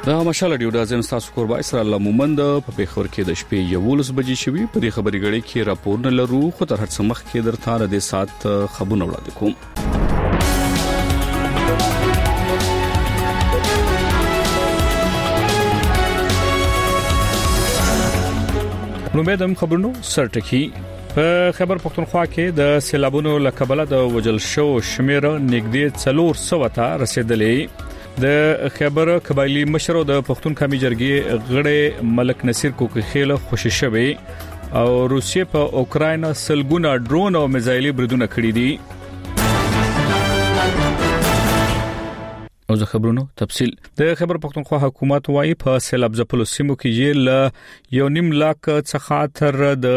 مشال ډیو د ازم تاسو کوربه اسرائیل مومند په پیښور کې د شپې 11 بجې شوي په دې خبري غړي کې راپور نه لرو خو تر هڅه مخ کې درته د سات خبرونه وړاندې کوم. نومېدم خبرونو سرټکی په خبر پښتونخوا کې د سیلابونو لکبله د وجل شو شمیر نږدې 400 ته رسیدلې. د خبر قبایلی مشر د پښتون قومي جرګې غړي ملک نصیر کوکخیل خوشی شوی او روسیې په اوکراین سلګونه ډرون او میزایلي بریدونه کړی دي. او زه خبرونو تفصیل د خبر پښتونخوا حکومت وايي په سیلاب ځپلو سیمو کې یې ل 1.5 لک څخه تر د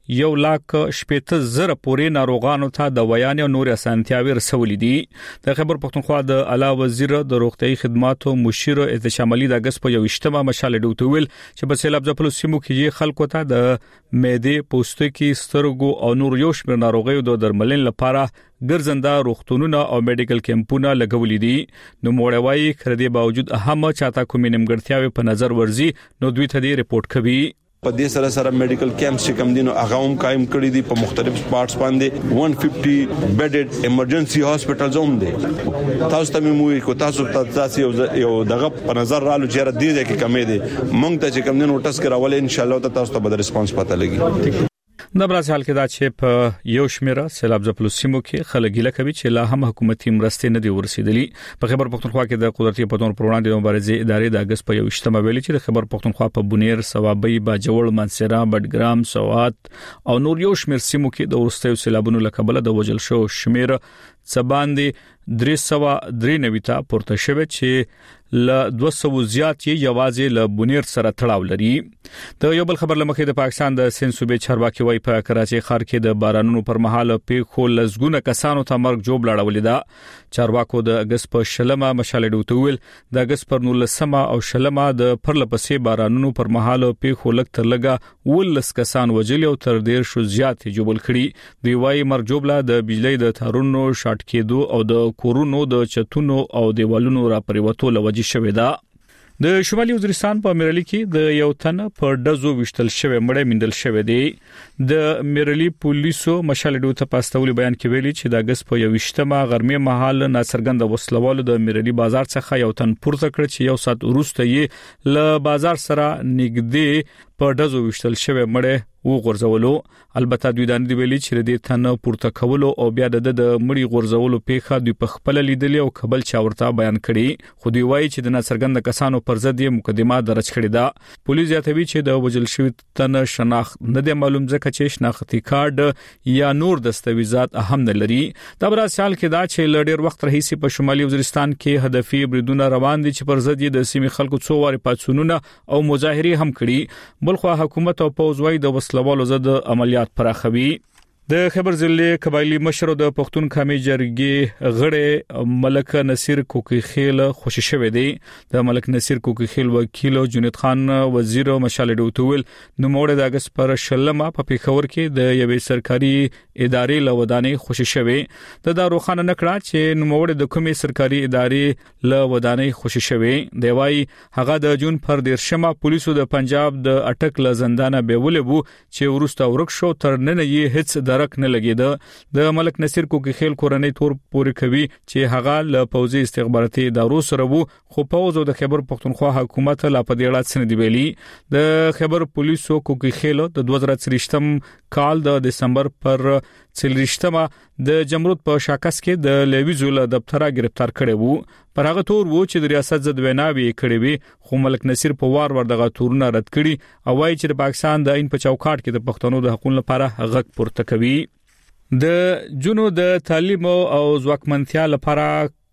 1,80,000 پورې ناروغانو ته د ویان او نور اسانتیاوي رسولې دي. د خبر پښتونخوا د اعلی وزیر د روغتي خدماتو مشیر احتشامالي د اگست په 28مه مشال ډوتویل چې په سیلاب ځپلو سیمو کې خلکو ته د معدې پوستکي سترګو او نور یو شمېر ناروغیو د درملنې لپاره ګرځنده روغتونونه او میډیکل کیمپونه لګولې دي. نو موړوي خردي باوجود اهم چاته کومې نیمګړتیاوي په نظر ورزي نو دوی ته دی رپورت کوي. په دې سره میډیکل کیمپس چې کوم دینو هغه هم قائم کړی دي په مختلف سپاټس باندې 150 بیډډ ایمرجنسي هاسپټلز هم دي. تاسو ته مو کو تاسو یو دغه په نظر رالو چې را دي چې کمې دي مونږ ته چې کوم دینو ټس کراول ان شاء الله تاسو ته به ریسپانس پته لګي. د برازیل حال کې دا چې په یو شمیره سیلاب ځپلو سیمو کې خلک ګیله کوي چې لا هم حکومتي مرستې نه دي ورسېدلې. په خبر پښتونخوا کې د قدرتي پتون پر وړاندې د مبارزې ادارې د اگست په 28مه ویلي چې د خبر پښتونخوا په بونیر سوابي باجوړ منصره بډګرام سوات او نور یو شمیر سیمو کې د ورستیو سیلابونو لکبله د وجل شو شمیر څباندې 393 ته پورته شوه چې ل 200 زیات یوازې ل بونیر سره تړاو لري. د یو بل خبر لمخې د پاکستان د سند صوبې چارواکي وای په کراچي ښار کې د بارانونو پر مهال پیښو لزګونه کسانو ته مرګ جوړ لاړولې ده. چارواکو د اگست په شلمه مشال ډوتویل د اگست پر 19مه او شلمه د پرلپسې بارانونو پر مهال پیښو لک تر لګه ولس کسان وجل او تر ډیر شو زیات جوړ کړي. دی وای مرګ جوړه د بجلی د تارونو شاټ کېدو او د کورونو د چتونو او دیوالونو را پریوتو لوجي شوې ده. د شمالي وزیرستان په میرلی کې د یو تن پر دزو وشتل شوی مړی مندل شوی دی. د میرلی پولیسو مشال ډو ته پاستولي بیان کې ویلي چې د اگست په 28مه غرمه مهال ناڅرګند وسلوالو د میرلی بازار څخه یو تن پورته کړ چې یو سات وروسته یې ل بازار سره نږدې په دزو وشتل شوی مړی وغورځولو. البته دوی د ویلي چې د تن پورته کولو او بیا د مړی غورځولو پیښه دوی په خپل لیدلې او قبل چا ورته بیان کړي. خو دوی وایي چې د ناڅرګند کسانو پر ضد یې مقدمه درج کړې ده. پولیس یاتوي چې د وجل شوی تن شناخت نه دی معلوم ځکه چې شناختی کارت یا نور دستاویزات اهم نه لري. د برازیل کې دا چې لړ وخت رئیس په شمالي وزیرستان کې هدفي بریدونه روان دي چې پر ضد یې د سیمې خلکو څو واره پاتسونونه او مظاهره هم کړي. بلخو حکومت او پوز وای د وسلوالو ضد عملیات پراخوي. د خبر ضلع قبایلی مشر د پښتون قومي جرګې غړي ملک نصیر کوکخیل خوشی شوی دی. د ملک نصیر کوکخیل وکیل جنید خان وزیر مشال ډوتویل نو موړ د اگست پر شلمه په پیښور کې د یوې سرکاري ادارې لودانې خوشی شوی. د روخانه نکړه چې نو موړ د کومې سرکاري ادارې لودانې خوشی شوی. دی وای هغه د جون پر 13مه پولیسو د پنجاب د اٹک ل زندانه بیولې وو چې ورسته ورک شو تر نن یې هیڅ درک نه لګیده. د ملک نصیر کوکخیل کورنۍ تور پورې کوي چې هغه ل پوزي استخباراتي ادارو سره وو خو پوز او د خبر پښتونخوا حکومت لا په دې اړه څه نه دی ویلي. د خبر پولیسو کوکخیل د 2023م کال د دسمبر پر 30مه د جمرود په شاکس کې د لویزول دفتره گرفتار کړي وو. پر هغه تور وو چې د ریاست ضد ویناوي کړي وي خو ملک نصیر په وار دغه تورونه رد کړي او وايي چې د پاکستان د عین په چوکاټ کې د پښتنو د حقوقو لپاره غږ پورته کوي. د جنو د تعلیم او ځواکمنتیا لپاره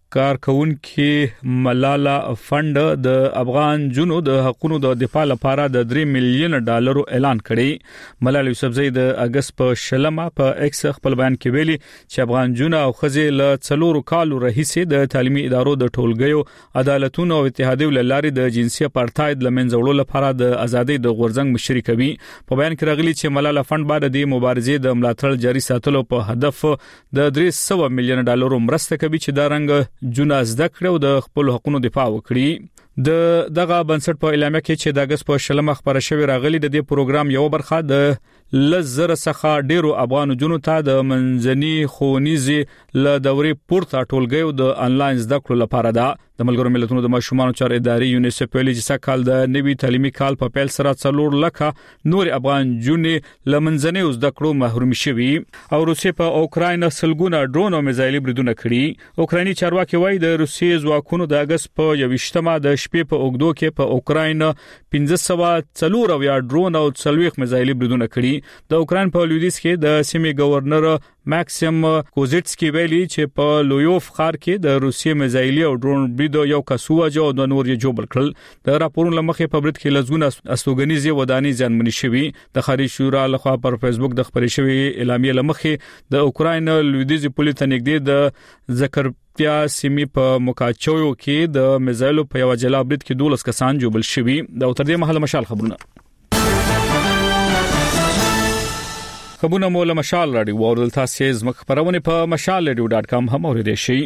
کارکونکو ملالا فند د افغان جنو د حقوقو د دفاع لپاره د $3 ملیون اعلان کړي. ملالا یوسفزئی د اگست په شلمه په ایکس خپل بیان کې ویلي چې افغان جنو او خزې له 4 کالو راهیسې د تعلیمي ادارو د ټولګیو عدالتونو او اتحادیو لارې د جنسي اپارټاید لمنځولو لپاره د ازادۍ د غورځنګ مشري کوي. په بیان کې راغلي چې ملالا فند باندې د مبارزې د ملاتړ جاري ساتلو په هدف د $300 ملیون مرسته کوي چې دا رنګ جون زده کړو د خپل حقوقو دفاع وکړي. دغه بنسټ په اعلامیه کې چې د اگست په شلمه خبره شوی راغلی د دې پروګرام یو برخه د لزر څخه ډیرو افغان جنونو ته د منځني ښوونیزي ل دورې پورته ټولګیو د انلاین زده کړو لپاره ده. د ملګرو ملتونو د ماشومان چارو ادارې یونیسف ویلي چې سکهال د نوي تعلیمي کال په پیل سره 4 لکه نور افغان جنې لمنځني زده کړو محروم شوي او روسیې په اوکراین سلګونه ډرون او میزایل بریدونه کړي. اوکرایني چارواکي وایي د روسیې ځواکونو د اگست په 28مه د شپې په اوګدو کې په اوکراین 1504 یا ډرون او 40 میزایل بریدونه کړي. د اوکراین په لویدیس کې د سیمې گورنر ماکسیم کوزیټسکی ویلي چې په لویوف ښار کې د روسیې میزایل او ډرون بریدو یو کسوه جو د نور یې جوړ کړل. د راپورونو لمخې په برید کې لزګونه استوګنیزي وداني ځانمنی شوي. د خارجي شورا لخوا پر فیسبوک د خبرې شوی اعلامیه لمخې د اوکراین لویدیز پولیس ته نږدې د زکرپیا سیمې په موکاچویو کې د میزایل په یو جلا برید کې 12 کسان جوړل شوي. د تر دې مهاله مشال خبرونه مولا مشال رادیو اوردل تاسو زموږ خبرونه په mashalradio.com هم اوریدئ شئ.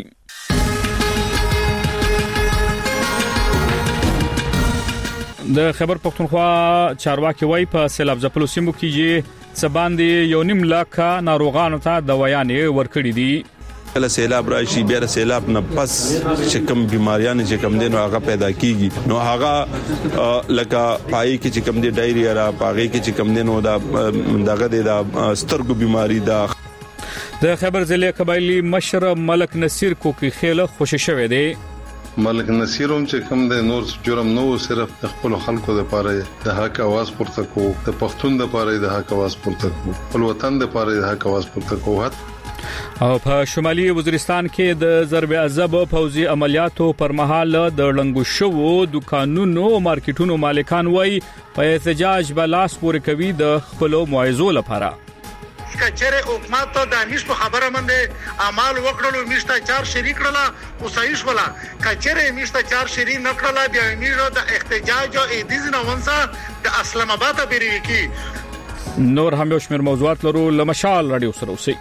د خبر پښتونخوا چارواکي وای په سیلاب ځپلو سیمو کې چې باندې 1.5 لک ناروغانو ته دوايانې ورکړې دي. کله سیلاب راشي بیا سیلاب نه پس چې کوم بیماریاں چې کوم دین هغه پیدا کیږي نو هغه لکه پای کې چې کوم دی ډایریا را پاږي کې چې کوم دین او دغه د سترګو بیماری دا. د خبر ضلع قبایلی مشر ملک نصیر کوکی خیله خوشی شوه دی. ملک نصیروم چې کوم د نور جرم نو صرف د خپل خلکو لپاره د حق आवाज پورته کو د پښتون لپاره د حق आवाज پورته کو خپل وطن لپاره د حق आवाज پورته کو. او په شمالي وزیرستان کې د ضرب عذاب فوزي عملیاتو پر مهال د لنګو شوو دکانونو او مارکیټونو مالکان وای په احتجاج بلاس پورې کوي د خپل معایزو لپاره. کچره حکومت ته د میشتو خبره منده اعمال وکړلو میشته 4 شریک کړلا او صحیح ولا کچره میشته 4 شریک نکړلا بیا میرو د احتجاج او ایدیز نه ونسه د اسلام آباد بیري کی. نور هم یو شمېر موضوعات لرو لمشال رادیو سره اوسئ.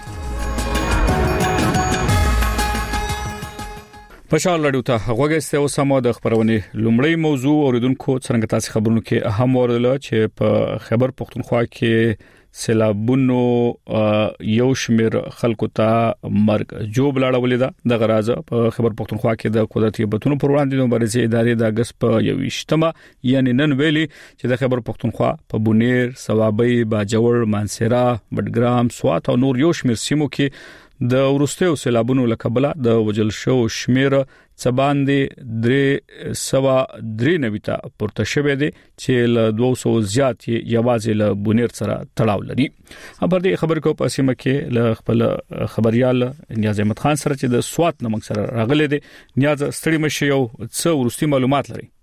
مشال رادیو ته غوږی اوسمه د خبرونه لومړی موضوع اوریدونکو څنګه تاسو خبرونه کې اهم ورله چې په خبر پښتونخوا کې سیلابونو یو شمیر خلکو ته مرګ جوړ لاړولې ده. د غراز په خبر پښتونخوا کې د قدرتي بتونو پر وړاندې د مبارزې ادارې د اگست په 28مه یعنی نن ویلي چې د خبر پښتونخوا په بونیر سوابي باجوړ مانسرا وډګرام سوات او نور یو شمیر سیمو کې د ورستیو سیلابونو لکبله د وجل شو شمیر څباندې 393 ته پورته شوه دي چې ل 200 زیات یوازې له بونیر سره تړاو لري. خبر دې خبر کو په سیمه کې ل خپل خبريال نیاز احمد خان سره چې د سوات نمنګ سره راغلي دي. نیاز ستړي مشه یو څو ورستي معلومات لري.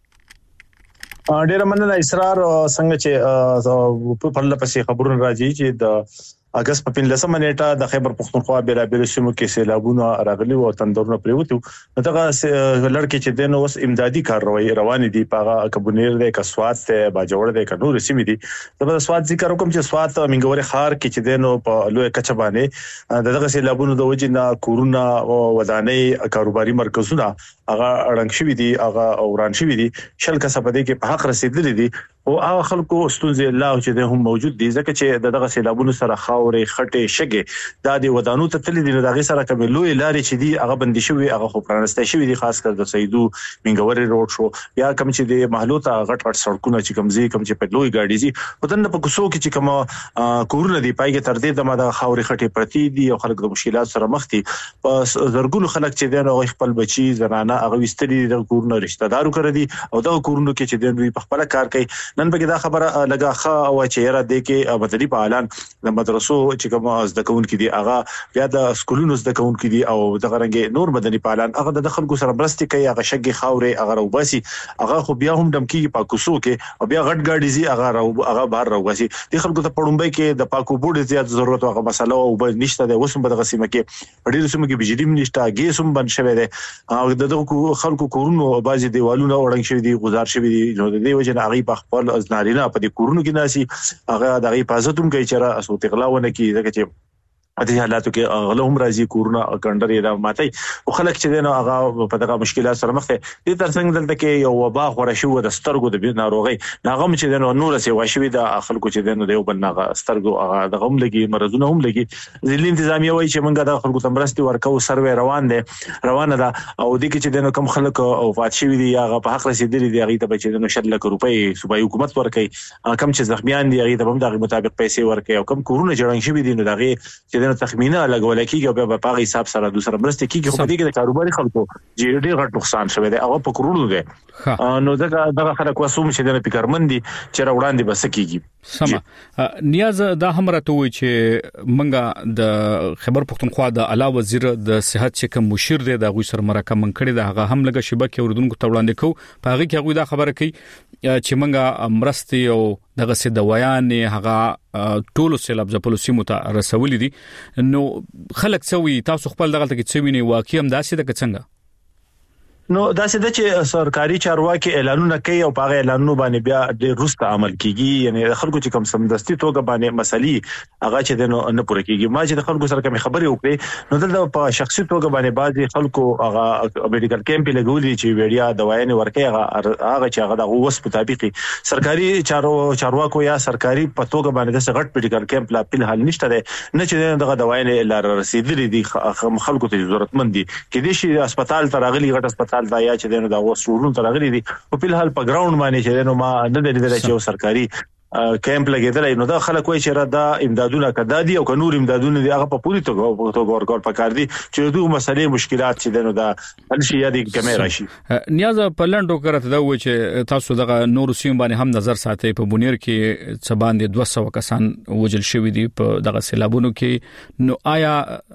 ډیر مننه اسرار څنګه چې په لپسې خبرونه راځي چې د اگست په 15 نیټه د خیبر پښتونخوا بیلابیل سیمو کې سیلابونه راغلي او تندرونه پریوتو. دغه لړکې چې د نو اوس امدادي کاروي روان دي په کبونیر د کسوات ته باجوړ د کنور سیمې دي. د سوات ذکر کوم چې سوات منګوري خار کې چې د نو په لوی کچبانه دغه سیلابونو د وجنه کورونا ودانې کاروباري مرکزونه هغه اړنګ شوی دي هغه اوران شوی دي شل کسبه دي کې په حق رسیدلې دي او هغه خلکو ستونزې الله چې د هم موجود دي ځکه چې دغه سیلابونو سره خاورې خټې شګې د دې ودانو ته تللی دي دغه سره کوم لوی لارې چې دي هغه بندي شوی هغه خو پرانسته شوی دي خاص کر د سیدو منګوري روډ شو یا کوم چې د محلو ته غټ غټ سړکونه چې کوم ځای کوم چې په لوی ګاډي دي ودن په کوڅو کې چې کوم کورونه دي پایګه تر دې د خاورې خټې پرتی دي او خلک د مشکلات سره مخ دي. پس زرګونو خلک چې د خپل بچي زنانه هغه وستري د کورونو رشتہ دارو کړی دي او د کورونو کې چې د دوی په خپل کار کوي. نن به دا خبره لګا خا او چې را دي کې بدلی په اعلان د مدرسو چې کوم زده کوونکو دي هغه بیا د سکولونو زده کوونکو دي او د غرنګ نور بدلی په اعلان هغه د خلکو سره برستي کوي هغه شګي خاورې هغه روباسي هغه خو بیا هم دمکی په کوسو کې او بیا غټ گاډي زی هغه بهر روباسي د خلکو ته پړومبای کې د پاکو بوډ زیات ضرورت هغه مسله او بل نشته د وسم په غسیمه کې ډیر سم کې بجلی نشته ګیسوم بن شوی دی او د خلکو کورونو بازي دیوالونو اورنګ شوی دي گزار شوی دي نو د دې وجه نه هغه په خپل ازنارینا په دې کورونو کې ناسي هغه د حفاظتوم کوي چې را اسو تغلاونه کې ځکه چې دې حالاتو کې غلهم راځي کورونه کندرې را ماتي او خلک چې دنه هغه په دغه مشکلات سره مخ دي د ترڅنګ دلته کې یو وبا خور شو د سترګو د ناروغي ناغم چې دنه نور سي واشوي د خلکو چې دنه د یو بل ناغه سترګو هغه د غم لګي مرزونه هم لګي ځلې انتظامیه وایي چې موږ د خلکو تمرستي ورکو سروې روانه ده او د کې چې دنه کم خلک او فات شوی دي هغه په حق رسیدلي دي هغه ته چې دنه 100 لک روپۍ صوبایي حکومت ورکړي کم چې زخمیان دي هغه ته هم دغه مطابق پیسې ورکړي او کم کورونه جوړن شوی دي نو دغه چې دنه تخمینه لګول کېږي او په هغه حساب سره دوسر برسته کېږي خو دې کې د کاروباري خلکو ډېر غټ نقصان شوی دی هغه په کرونو دی نو دغه خلک وسوم چې د فکرمندي چې راوړاندې بس کېږي سم نیاز دا هم راته وي چې منګه د خیبر پختونخوا د اعلی وزیر د صحت چې کوم مشیر دی د غوي سر مرکه من کړی د هغه هم لګه شبکه اوردونکو ته وړاندې کو په هغه کې هغه دا خبره کوي چې منګه مرستي او دغه سي دوايان هغه ټولو سیلاب ځپلو سیمو ته رسولې دي نو خلک څوي تاسو خپل دغه ته کې څوي نه واقعي هم داسې د څنګه نو دا څه د چې سرکاري چارواکي اعلانونه کوي او په اعلانونو باندې بیا د روسته عمل کیږي یعنی خلکو چې کوم سمدستي توګه باندې مسلې هغه چې د نه پوره کیږي ما چې د خلکو سره کوم خبرې وکړې نو دلته په شخصي توګه باندې بعضي خلکو هغه میډیکل کیمپ لګولې چې ویډیا دوايان ورکې هغه چې هغه د اوس مطابق سرکاري چارواکو یا سرکاري په توګه باندې د غټ میډیکل کیمپ لا په حال نشته نه چې دغه دوايان لار رسیدلې دي خلکو ته ضرورتمند دي کې دي چې هسپتال ته راغلي غټ هسپتال دا یا چې دنه دا وسورون تر غلي دي او په حال په ګراوند باندې چې دنه ما نه لیدل چې سرکاري کیمپ لګیدل نو دا خلک وایي چې را دا امدادونه کدا دي او نور امدادونه دي هغه په پوری توګه ورکول پکار دي چې دوه مسلې مشکلات چې دنه دا هل شي یادي کیمرا شي نیاز په لندو کرته دا و چې تاسو دغه نور سیم باندې هم نظر ساتي په بونیر کې څه باندې 200 کسان وجل شوی دي په دغه سیلابونو کې نو آیا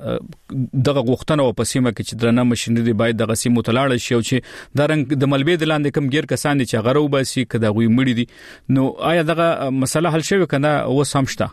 دغه غوښتنه او پسیمه کې چې درنه ماشينري باید دغه سیمو تلاړ شي او چې د رنګ د ملبې د لاندې کم غیر کسان چې غرو باسي کدا غوي مړي دي نو آیا دغه مسله حل شوی کنه او سمشته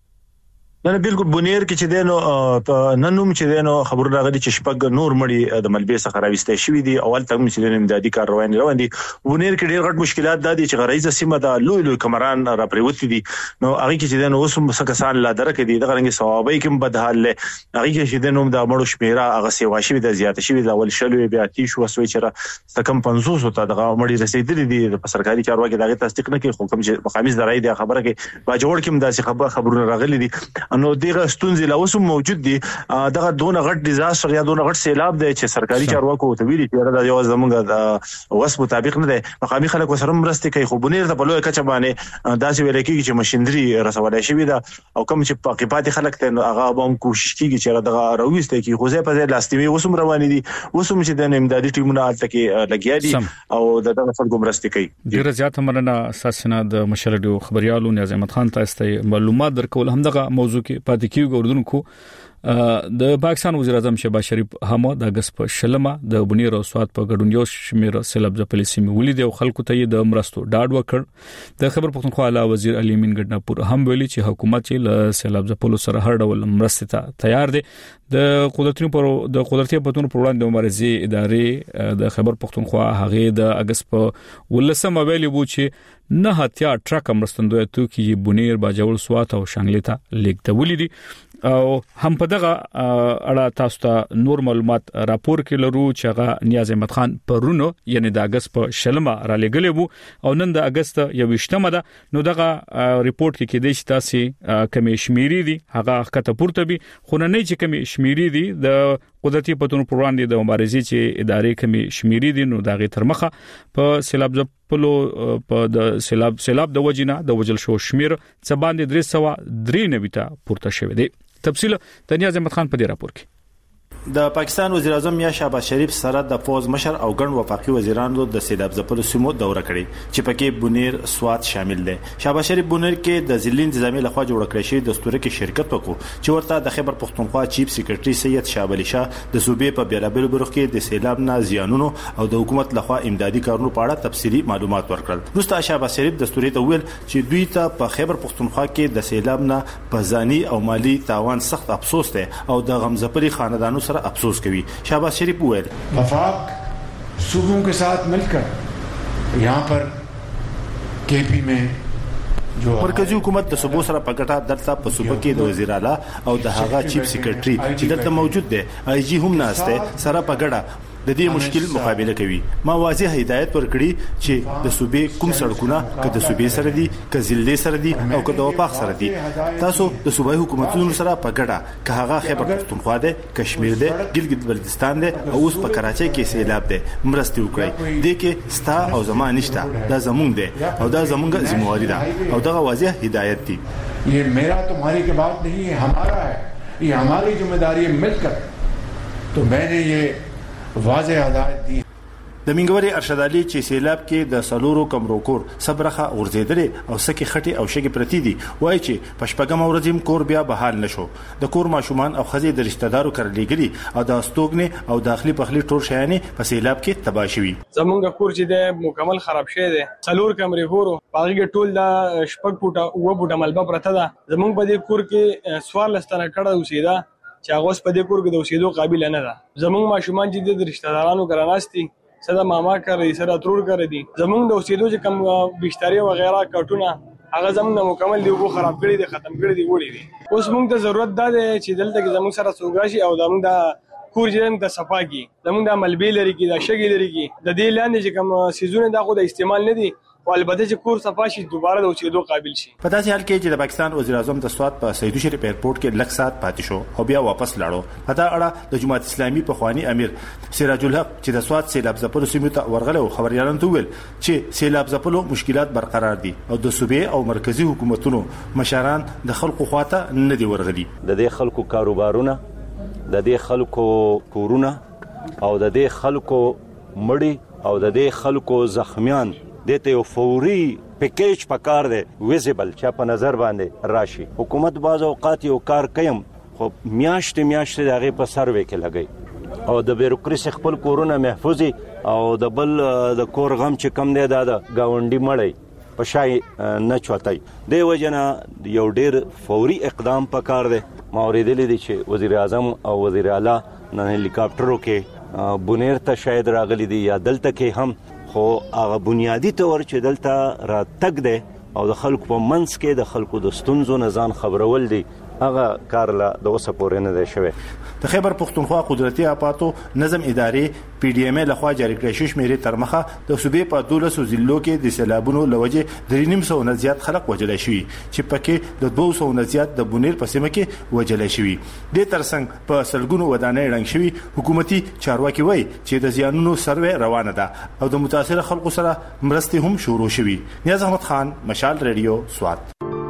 نه بالکل بونیر کې چې دینو ننوم چې دینو خبر راغلي چې شپږ نور مړي د ملبې څخه راويسته شوی دي اول تم چې دینو امدادي کار روان دي بونیر کې ډېر غټ مشکلات دي چې غریزه سیمه د لوی کمران را پریوتی دي نو هغه کې چې دینو اوس مسکسان لا درکې دي د غرنګ ثوابي کې بدحال له هغه کې چې دینو د مړو شمیره هغه سیوا شوی د زیات شوی د اول شلوي بیا تی شو وسوي چې تکم 500 ته د مړي رسیدلي دي په سرکاري چارواکي دغه تصدیق نه کوي حکم چې مخامس درای دی خبره کې با جوړ کې مداسي خبرونه راغلي دي نو دغه ستونزې لا اوسم موجود دي دغه دونه غټ ډیزاستر یا دونه غټ سیلاب دی چې سرکاري چارواکو ته ویلي چې دا یو زمونږ د وس مطابق نه دی مقامي خلکو سره مرسته کوي خو بنیر ته په لوی کچه باندې داسې ویل کېږي چې ماشينري رسولای شي دا او کوم چې پاکپاتي خلک ته هغه هم کوشش کوي چې دغه راويسته کې خو ځای په ځای لاستیوي وسم روان دي وسم چې د امدادي ټیمونه الته کې لګیا دي او دغه خلکو مرسته کوي ډیر زیات مننه اساسنه د مشرډو خبريالو نیاز احمد خان تاسو ته معلومات درکول هم دغه موضوع کې پاتې کیږي اردوونکو د پاکستان وزیر اعظم شهباز شریف هم د اگست په شلمه د بنیر او سواد په ګډون یو شمیر سیلاب ځپلې سیمې ولید او خلکو ته د مرستو ډاډ وکړ د خبر پختونخوا اعلی وزیر علي امین ګډناپور هم ویلي چې حکومت چې له سیلاب ځپلو سره هر ډول مرستې ته تیار دی د قدرتي پتون پر وړاندې مبارزې ادارې د خبر پختونخوا هغه د اگست په ولسمه ویلي وو چې نه هتیا ټرک مرستندوی توکي بنیر باجوړ سوات او شانګلی ته لیکدولې دي او هم په دغه اړه تاسو ته نور معلومات راپور کې لرو چې هغه نیاز احمد خان پرونو یعنی د اگست په شلمه را لګلې وو او نن د اگست 28مه ده نو دغه ریپورت کې د شتاسي کمیشمیري دي هغه کته پورته بي خو نه چې کمیشمیري دي د قدرتي پتون پر وړاندې د مبارزې چې ادارې کمیشمیري دي نو دغه ترمخه په سیلاب ځپلو په د سیلاب د وجنه د وجل شو شمیر څه باندې 393 ته پورته شوی دی تفصیل د نیاز احمد خان په دې راپور کې د پاکستان وزیر اعظم یا شهباز شریف سره د فوز مشر او ګڼ وفاقي وزیرانو د سیلاب ځپلو سیمو دوره کړې چې پکې بونیر سواد شامل دي شهباز شریف بونیر کې د ضلع انتظامی لخوا جوړ کړی شوی دستور کې شرکت وکړو چې ورته د خیبر پختونخوا چیف سیکریټري سید شاه علي شاه د صوبې په بیلابل برخو کې د سیلاب نه زیانونو او د حکومت لخوا امدادي کارونو په اړه تفصیلي معلومات ورکړل نو شهباز شریف دستور ته ویل چې دوی ته په خیبر پختونخوا کې د سیلاب نه په ځاني او مالی تاوان سخت افسوس دی او د غمزپلي خاندانو سره افسوس کوي شهباز شریف وویل وفاق صوبوں کے ساتھ مل کر یہاں پر کے پی میں مرکزی حکومت د صوبو سره په ګټه دلته په صوبه کې د وزیر اعلی او د هغه چیف سیکریټري چې دلته موجود دی آی جی هم ناشته سره په ګډه د دې مشکل مقابله کوي. ما واضح هدایت ورکړي چې د صوبې کوم سړکونه که د صوبې سره دي که ضلع سره دي او که د وفاق سره دي تاسو د صوبایي حکومتونو سره په ګډه که هغه خیبر پختونخوا دی کشمیر دی ګلګت بلتستان دی او اوس په کراچۍ کې سیلاب دی مرستې وکړي دې کې ستا او زما نشته دا زمونږ دی او دا زمونږ ذمہواری ده او دغه واضح هدایت دي. یہ میرا تمہاری کی بات نہیں ہے ہمارا ہے یہ ہماری ذمہ داری ہے مل کر تو میں نے یہ واضح ہدایت دی. د منګوري ارشد علي چې سیلاب کې د سلورو کمرو کور صبرخه ورزيدلې او سکه خټي او شګي پرتی دي وای چې پښپګم ورځم کور بیا بحال نشو د کور ماشومان او خزي د رشتہ دارو کړلېګلي او د استوګنه او داخلي پخلي ټول شایانه په سیلاب کې تباہ شوي. زمونږ کور چې د مکمل خراب شوی دی سلور کمرې کورو باغې ټول د شپږ فوټه او فوټه ملبه پرته ده. زمونږ په دې کور کې سوال لستنه کړه اوسېدا چې هغه اوس په دې کور کې د اوسېدو قابل نه ده. زمونږ ماشومان چې د رشتہ دارانو کراناستي صدا ماما کوي سره ترور کوي دي زمونږ د اوسېدو چې کم بسترې و غیره کټونه هغه زمونږ مکمل دی وو خراب کړی دي ختم کړی دی وړي دي. اوس موږ ته ضرورت ده چې دلته کې زمونږ سره سوګراشي او زمونږ د کور جن د صفاګي زمونږ د ملبي لري کې د شګي لري کې د دې لاندې چې کم سيزونه دا خو د استعمال نه دي او البته چې کور صفا شي دوباره د اوسېدو قابل شي. په داسې حال کې چې د پاکستان وزیر اعظم د سوات په سیدو شریف ایرپورټ کې لږ سات پاتې شو او بیا واپس لاړو. په دا اړه د جماعت اسلامي په خواني امیر سراج الحق چې د سوات سیلاب ځپلو سیمو ته ورغله او خبريالانو ته ویل چې سیلاب ځپلو مشکلات برقرار دي او د صوبې او مرکزی حکومتونو مشران د خلکو خواته نه دی ورغلي. د دې خلکو کاروبارونه د دې خلکو کورونه او د دې خلکو مړی او د دې خلکو زخمیان دته یو فوري پیکیج پکار دی ویزیبل چې په نظر باندې راشي. حکومت باز اوقات یو کار کوي خو میاشت دغه په سروې کې لګي او د بیروکراسي خپل کورونه محفوظي او د بل د کور غم چې کم دی د گاونډي مړی په شای نه چوتای دی وجنه یو ډیر فوري اقدام پکار دی. ما اوریدلې دي چې وزیر اعظم او وزیر اعلی نن هلیکاپټرو کې بونیر ته شاید راغلي دي یا دلته کې هم خو هغه بنیادی تور چې دلته را تک دی او د خلکو په منځ کې د خلکو د ستونزو نه ځان خبرول دي هغه کار لا د اوسه پورې نه دی شوی. د خیبر پختونخوا قدرتي اپاتو نظم اداري پی ډی ایم لخوا جاری کړی شوی شمیرې تر مخه د صوبې په 12 ضلعو کې د سیلابونو لوجه 3.5 نه زیات خلک وژل شوي چې پکې د 200 نه زیات د بونیر په سیمه کې وژل شوي. د ترڅنګ په سلګونو ودانۍ رنګ شوي. حکومتي چارواکي وایي چې د زیانونو سروې روانه ده او د متاثر خلکو سره مرستې هم شروع شوي. نیاز احمد خان مشال ریډیو سوات.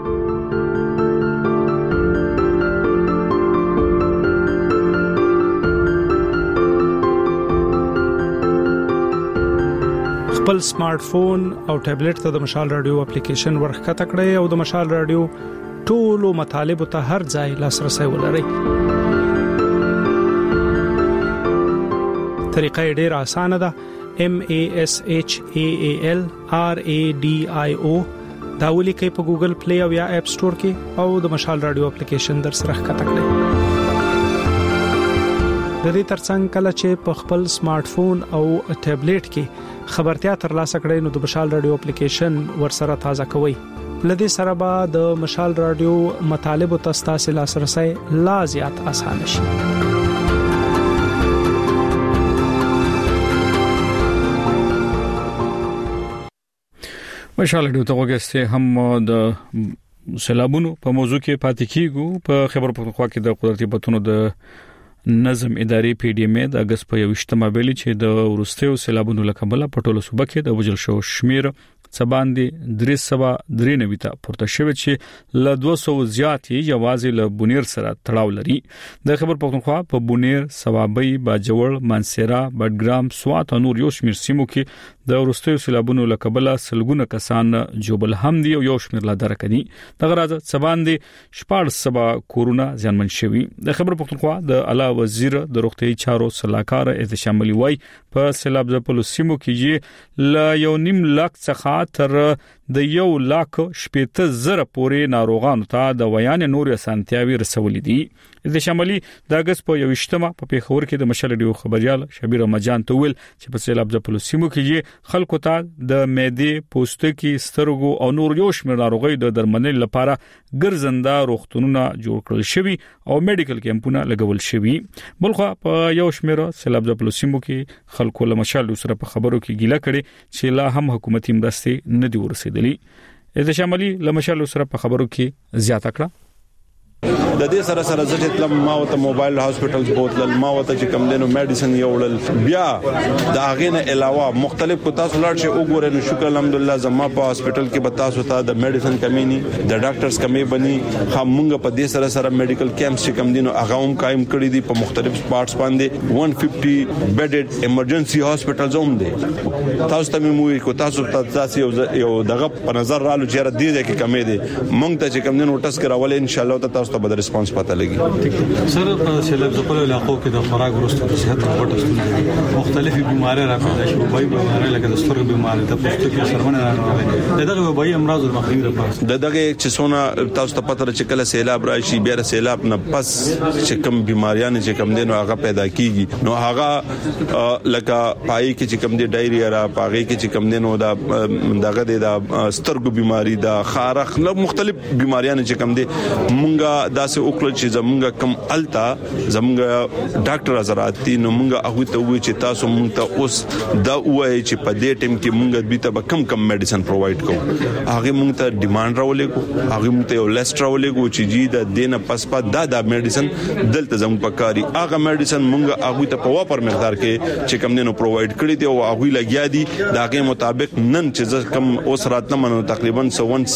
خپل سمارټ فون او ټابلیټ ته د مشال رادیو اپلیکیشن ورخته کړئ او د مشال رادیو ټولو مطالب ته هر ځای لاسرسي ولرئ. طریقه ډېر اسانه ده. MASHAAL RADIO دا ولیکئ په ګوګل پلی او یا اپ سٹور کې او د مشال رادیو اپلیکیشن در سره ښکته کړئ. د دې ترڅنګ کله چې په خپل سمارټ فون او ټابلیټ کې خبرتیا ترلاسه کړئ نو د مشال رادیو اپلیکیشن ورسره تازه کوئ. لدې سره به د مشال رادیو مطالب او تاسو لاسرسي لا زیات آسان شي. مشال رادیو ته وګورئ هم د سیلابونو په موضوع کې پاتې کیږو. په خبر پختونخوا کې د قدرتي بتونو د نظم اداري پی ډی ایم د اگست په 28 بیل چې د ورستیو سیلابونو لکبله په ټولو صوبه کې د وجل شو شمیر څباندې 393 ته پورته شوی چې ل 200 زیات یوازې له بونیر سره تړاو لري. د خبر پختونخوا په بونیر، سوابي، باجوړ، مانسيرا، بډګرام، سوات او نور یو شمیر سیمو کې د ورستیو سیلابونو لکبله سلګونه کسان جوبل هم دي او یو شمیر لا درکدي. دغه راځه څباندې 14 کورونا ځانمن شوی. د خبر پختونخوا د اعلی وزیر د روغتي چارو صلاحکار احتشام علي وای په سیلاب ځپلو سیمو کې ل 1.5 لک څخه تر د 1,80,000 پورې ناروغانو ته د ویان نور اسانتیاوي رسولې دي. د شمالي د اگست په 28مه په پیښور کې د مشال ډیو خبريال شبیر رمضان تویل چې په سیلاب ځپلو سیمو کې خلکو ته د معدې، پوستکي، سترګو او نور یو شمېر ناروغي د درملنې لپاره ګرځنده روغتونونه جوړ کړل شوي او میډیکل کیمپونه لګول شوي. بلخو په یو شمېر سیلاب ځپلو سیمو کې خلکو له مشال سره په خبرو کې ګیله کړي چې لا هم حکومتي مرستې نه دي ورسېدلې. د شمالي له مشال سره په خبرو کې زیاته کړه. د دې سره زټ تلم ما وته موبایل هاسپټل بوتل ما وته چې کم دینو میډیسن یوړل بیا دا غینه علاوه مختلف کو تاسو لاړ شي وګورئ نو شکر الحمدلله زما په هاسپټل کې به تاسو ته د میډیسن کمی ني د ډاکټرز کمی بني همغه په دې سره میډیکل کیمپس چې کم دینو هغه هم قائم کړی دي په مختلف سپارټس باندې 150 بیډډ ایمرجنسي هاسپټلز هم دي. تاسو ته مو کو تاسو ته یو دغه په نظر رالو چې را دي کې کمی دي مونږ ته چې کم دینو ټس کراول ان شاء الله تاسو ته به ریسپانس پته لګي. سر په سیلاب ځپلو علاقو کې د خوراک ورستو د صحت لپاره ستونزې مختلفي بیماری راځي چې وبای بیماری لکه د سترګو بیماری د پوستکي سرمنه راځي دغه وبای امراض المخنی لپاره دغه چې څونه تاسو ته پته چې کله سیلاب راشي بیا سیلاب نه پس چې کوم بیماریاں چې کوم دینو هغه پیدا کیږي نو هغه لکه پای کې چې کوم دی ډایریا را پاغي کې چې کوم دینو دغه د سترګو بیماری د خارخ مختلف بیماریاں چې کوم دي مونږه داسې وکړل چې زمونږ کم التا زمونږ ډاکټر حضرات دي نو مونږه هغه ته وی چې تاسو مونږ ته اوس دا وایي چې په دې ټیم کې مونږ به ته کم میډیسن پروواید کوو هغه مونږ ته ډیماند راولې کو هغه مونږ ته یو لیست راولې کو چې جی د دینه پس په دا میډیسن دلته زموږ پکاري هغه میډیسن مونږ هغه ته په واپر مقدار کې چې کم دینو پروواید کړی دی او هغه لګیا دي داغه مطابق نن چې کم اوس راتنه منو تقریبا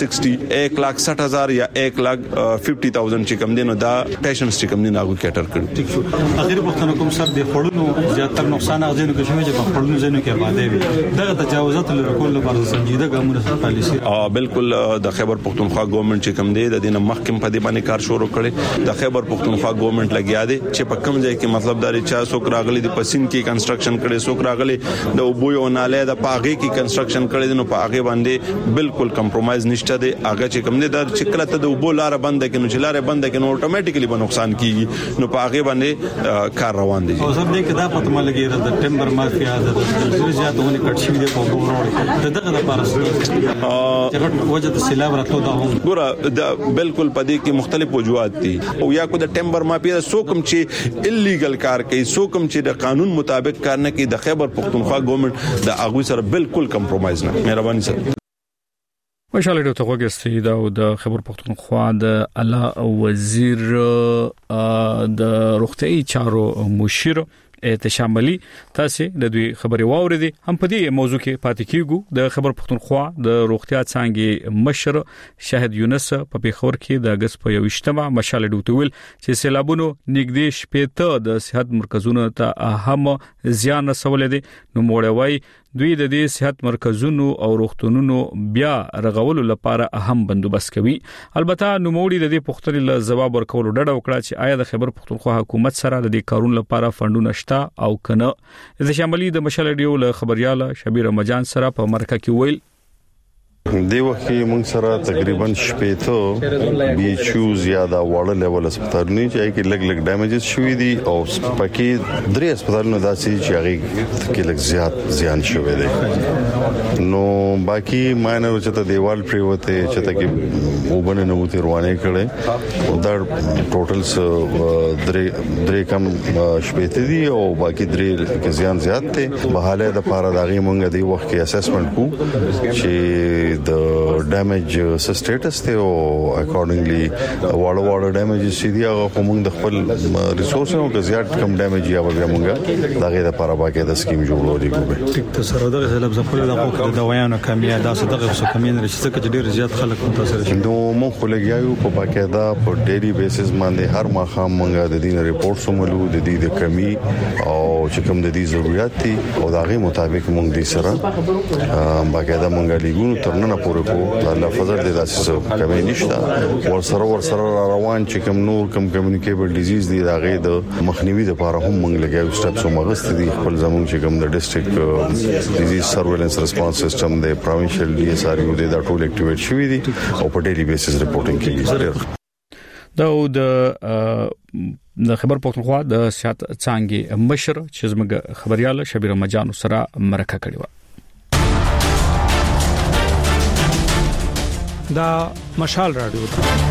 160,000 یا 150,000 چې کم دینو دا پیشنټس چې کم دینو هغه کټر کړي. اخر وختونه کوم سر د خړونو زیاتره نقصان اغزنو کې شوی چې په خړونو زینو کې آبادې وي دغه تجاوزات لرکول لپاره سنجیده ګامونه پالیسي بالکل د خیبر پختونخوا ګورنمنت چې کم دی د دینه محکم په دې باندې کار شروع کړي د خیبر پختونخوا ګورنمنت لګیا دی چې په کم ځای کې مطلب داري چې څوک راغلي د پسین کې کنسټرکشن کړي څوک راغلي د اوبو یو ناله د پاغي کې کنسټرکشن کړي نو پاغي باندې بالکل کمپرمایز نشته دی هغه چې کم دی د چکله ته د اوبو لار بند کړي نو چې لار بند کړي نو اتوماتیکلی به نقصان کیږي نو پاغي باندې کار روان دي. او زه دې کې دا پته ملګری د ټمبر مافیا د زیاتونه کټ شي د په وګورو دغه لپاره چې وجه د سیلاب راتلو دا هم ګوره دا بالکل پدې کې مختلف وجوهات دي او یا کو د ټمبر مافیا سوکم چې الیګل کار کوي سوکم چې د قانون مطابق کار نه کوي د خیبر پختونخوا ګورنمنت د هغه سره بالکل کمپرمایز نه مهرباني سره. مشال ډیو ته وګورئ دا د خیبر پختونخوا د اعلی وزیر د روغتي چارو مشیر احتشام علي تاسو د دوی خبري واوریدي هم په دې موضوع کې پاتې کیږو. د خیبر پختونخوا د روغتیا څنګه مشر شاهد یونس په پیښور کې د اگست په 28مه مشال ډیو ته ویل چې سیلابونو نږدې شپېته د صحت مرکزونو ته هم زیان رسولې دي نو موړوي دوی د دې صحت مرکزونو او روغتونونو بیا رغولو لپاره اهم بندوبست کوي. البته نوموړي د دې پوښتنې له جواب ورکولو ډډه وکړه چې آیا د خیبر پختونخوا حکومت سره د دې کارونو لپاره فندونه شته او کنه. د شمالي د مشال ډیو له خبريال شبیر رمضان سره په مرکه کې ویل دی وخت موږ سره تقریبا شپېته بیچو زیاده وړه لیول هسپتالونه چې کې لګ ډیمیجز شوې دي او پکې درې هسپتالونه داسې چې هغه کې لګ زیات زیان شوې دي نو باقي ماینر چې ته دیوال پریوته چې ته کې وبنه نو ته روانه کړي دا ټوټل درې کم شپېته دي او باقي درې کې زیان زیات دي بهاله د پاره دغه مونږ دی وخت کې اسسمنت کو چې د ډیمیج سټیټس ته او اکورډنګلی واړه ډیمیج سي دي هغه کوم د خپل ریسورسونو کې زیات کم ډیمیج یا به موږ دغه لپاره باقي د سکیم جوړول دي کومه ټیک ته سره دغه سلب زپل د حقوق د دویانو کمیه دا صدقه څه کمین رسې چې ډیر زیات خلک متاثر شي نو مو خلګیاو په باقاعده په ډیلی بیسس باندې هر ماخام موږ د دین ریپورت سمولو د دې د کمی او چې کوم د دې ضرورت دي او دغه مطابق موږ دې سره باقاعده موږ لیګونو تر ترنه پورې کو الله فضل دې داسې کمې نشته ورسره روان چې کوم نور کوم کمیونیکیبل ډیزیز دی راغې د مخنیوي لپاره هم موږ لګیاو سټپس مغست دي خپل زموږ چې کوم د ډیسټریکټ ډیزیز سرویلنس ریسپانس سیستم د پروینشل ډي اس ار یو د ټول اکټیویټ شوی دي او په ډیلی بیسس ریپورټینګ کوي دا د خبر پښتونخوا د سیاست څنګه مشر چې زموږ خبريال شبیر مجان سره مرکه کړې و دا مشال رادیو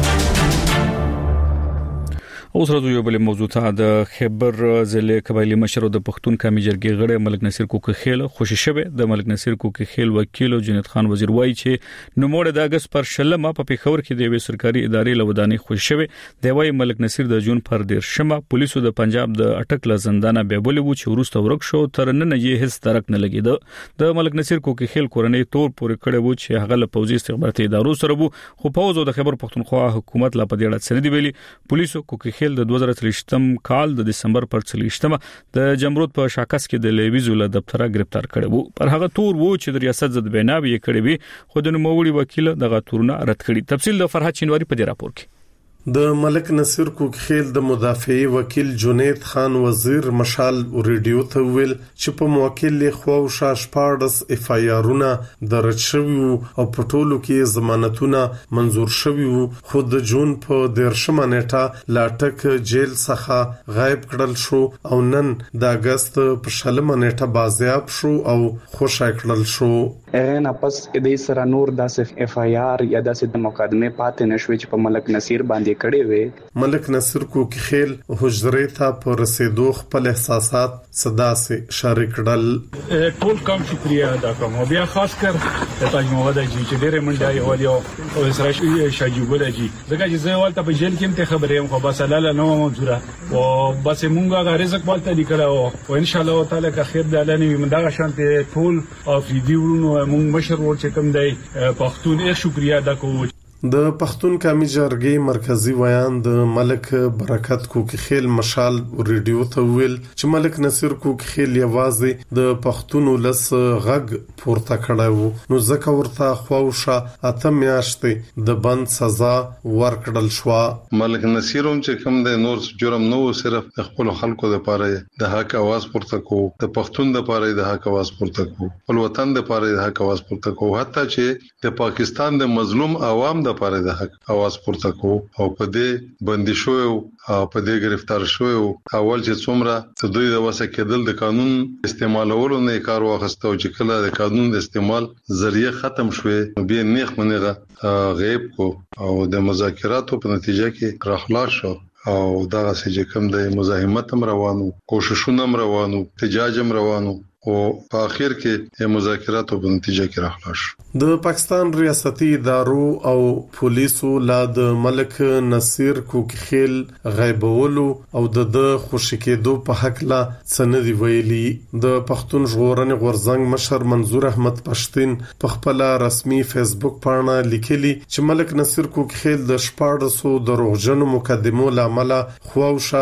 اوس راځو یو بل موضوع ته د خبر ضلع قبایلی مشر د پښتون کمی جرګې غړي ملک نصیر کوکخیل خوشی شوه د ملک نصیر کوکخیل وکیل جنید خان وزیر وایي چې نوموړ د اگست پر شلمه په پیښور کې د وی سرکاري ادارې لودانې خوشی شوه دی وایي ملک نصیر د جون پر ډیر شمه پولیسو د پنجاب د اٹک ل زندانه به بولې و چې ورسته ورک شو تر نن یې هیڅ درک نه لګید د ملک نصیر کوکخیل کورنۍ تور پورې کړي و چې هغه له پوځي استخباراتي ادارو سره وو خو پوز او د خبر پښتونخوا حکومت لا په دې اړه سره دی ویلي پولیسو کوکخیل د 2023م کال د دسمبر پر 30مه د جمرود په شاکس کې د لیویزو له دفتره گرفتار کړي وو پر هغه تور وو چې د ریاست ضد بیناوي کړي وي خو د نوموړي وکیل دغه تورونه رد کړي تفصیل د فرحت چینواری په دې راپور کې د ملک نصیر کوکخیل د مدافعي وکیل جنید خان وزیر مشال ریډیو ته ویل چې په موکل له خو شاشپارډس اف آی آرونه درج شوی او په ټولو کې ضمانتونه منزور شوی خو د جون په 13مه نیټه لاټک جیل څخه غایب کړل شو او نن د اگست په 16مه نیټه بازیاب شو او خوشا کړل شو اغه پس دې سره نور داسې اف آی آر یا داسې د مقدمه پاتې نشوي چې په ملک نصیر باندې کړي وي ملک نصیر کوکخیل حجره ته پر رسیدو خپل احساسات صدا سي شریک کړل ټول کوم شکریا ادا کوم بیا خاص کر تاج محمد جی چې ډېر منډه یو او سره شاجوب دی ځکه چې زه ولته په جیل کې ته خبرې هم خو بس لاله نو منظوره او بس مونږه رزق والته لیکلو او ان شاء الله تعالی که خیر دلانه من دا شانته ټول افریدیونو مونږ مشر ور چې کوم دی پښتون شکریا ادا کوو د پښتون کمی جرګې مرکزی ویان د ملک برکت کوکخیل مشال ریډیو ته ویل چې ملک نصیر کوکخیل یوازې د پښتون ولس غږ پورته کړو نو ځکه ورته خواوشه اته میاشتې د بند سزا ورکړل شو ملک نصیر هم چې کوم د نور جرم نو صرف خپل خلکو لپاره د حق आवाज پورته کو د پښتون لپاره د حق आवाज پورته کو خپل وطن لپاره د حق आवाज پورته کو حتی چې د پاکستان د مظلوم عوام لپاره د حق आवाज پورته کو او په دې بندي شو او په دې گرفتار شو اول چې څومره د دوی د وسه کېدل د قانون استعمالولو نه کار واخستو چې کله د قانون د استعمال ذریعہ ختم شوه به نیخ منغه غیب کو او د مذاکراتو په نتیجه کې راخلاص شو او دغه چې کوم د مزاحمت روانو کوششونه روانو احتجاج روانو او په اخر کې مذاکراتو په نتیجه کې راخلاص د پاکستان ریاستي ادارو او پولیسو لا د ملک نصیر کوکخیل غیبولو او د خوشی کېدو په حق لا سندي ویلي د پښتون ژغورنې غورځنګ مشر منظور احمد پښتين په خپل رسمي فیسبوک باندې لیکلي چې ملک نصیر کوکخیل د 1400 دروغجن مقدمو لامل خواوشه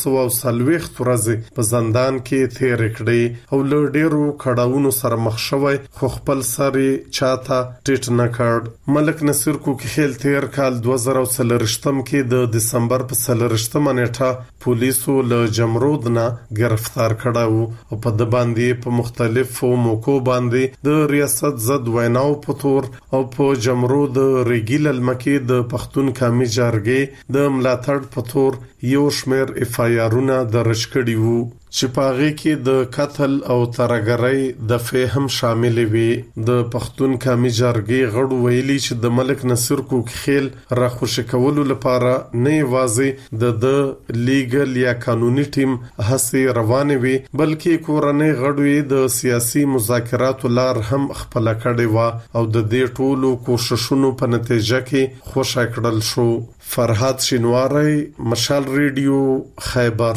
240 ورځې په زندان کې تیر کړي او ډیرو کډاونو سره مخ شوی خو خپل سری چاته ټیټ نه کړ ملک نصیر کوکخیل تیر کال 2023م کې د دسمبر په 30مه نیټه پولیسو له جمرود نه گرفتار کړو او په د باندې په مختلفو موکو باندې د ریاست ضد ویناو په تور او په جمرود ریګیل المکی د پښتون کمی جرګې د ملاتړ په تور یو شمیر اف آی آرونه درج کړي وو چې پاغي کې د قتل او ترګرۍ د فهم شامل وي د پښتون کمی جرګې غړو ویلي چې د ملک نصیر کوکخیل راخوش کولو لپاره نه واځي د لیګل یا قانوني ټیم هڅې روانې وي بلکې کورنۍ غړو د سیاسي مذاکراتو لار هم خپل کړي وا او د دې ټولو کوششونو په نتیجه کې خوشا کړل شو فرحات شینواری مشال ریډیو خیبر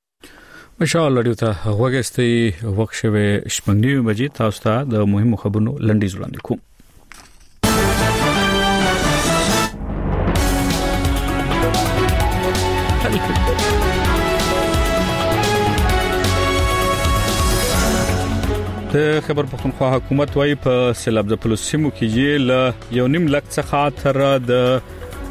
مشال رادیو ته وګستې وخت شوه شپږ بجې تاسو ته د مهمو خبرونو لنډیز وړاندې کوم د خبر پښتونخوا حکومت وايي په سیلاب ځپلو سیمو کې ل 1.5 لک څخه تر د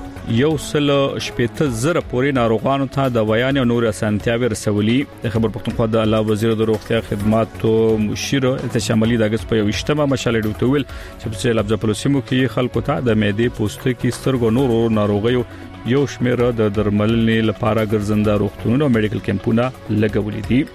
1.8 پورې ناروغانو ته د ویان او نور اسانتیاوي رسولي. د خبر پښتونخوا د اعلی وزیر د روغتیا خدماتو مشیر شاملي د اگست په 28مه مشال ډوتویل چې په سیلاب ځپلو سیمو کې خلکو ته د معدې پوستکي سترګو نور ناروغیو یو شمېر د درملنې لپاره ګرځنده روغتونونو او میډیکل کیمپونه لګولې دي.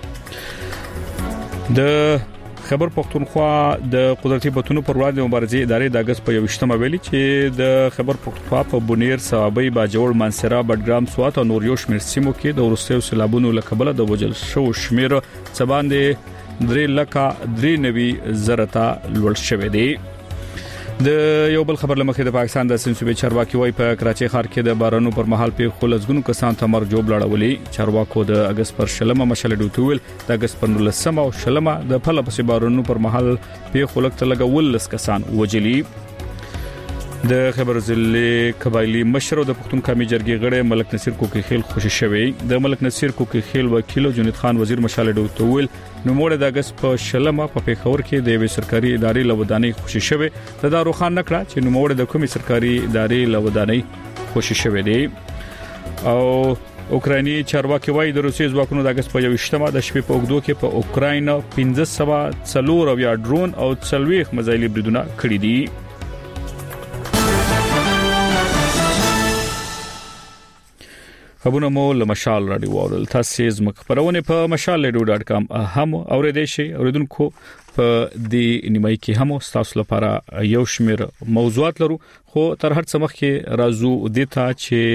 د خبر پښتونخوا د قدرتي بتونو پر وړاندې مبارزې ادارې د اگست په 28مه ویلي چې د خبر پښتونخوا په بونیر صوابي باجوړ منصرا بډګرام سوات او نور یو شمېر سیمو کې د ورستیو سیلابونو لکبله د وجل شو شمېر څباندې 3,93,000 ته لوړ شوی دی. د یو بل خبر لمخې د پاکستان د سنسوبي چارواکي وای په کراچي ښار کې د بارانو پر مهال په خلزګونو کسان ته مرګ جوړ لړولې. چارواکو د اگست پر شلمه مشال ډوتویل د اگست پر 19 او شلمه د پله پسې بارانو پر مهال په خلک ته لګول کسان وجلی. د خبر ضلع قبایلی مشر د پښتون قومي جرګې غړي ملک نصیر کوکی خیل خوشی شوی. د ملک نصیر کوکی خیل وکیل جنید خان وزیر مشال ډوتویل نو موږ د اگست په شلمه په پیښور کې د وی سرکاري ادارې لوداني خوشی شوی. د دارو خان نکړه چې نو موږ د کومي سرکاري ادارې لوداني خوشی شوی دی. او اوکراني چارواکي وایي د روسي ځواکونو د اگست په 28مه د شپې په اوګدو کې په اوکراین 1504 یا ډرون او 40 مزایلی بریدونه کړی دي. خبرونه مو له مشال رادیو اورل تاسو زموږ خبرونه په mashalradio.com هم اوریدئ شئ. اوریدونکو په دې نیمای کې هم تاسو لپاره یو شمیر موضوعات لرو خو تر هر څه مخکې راځو د ته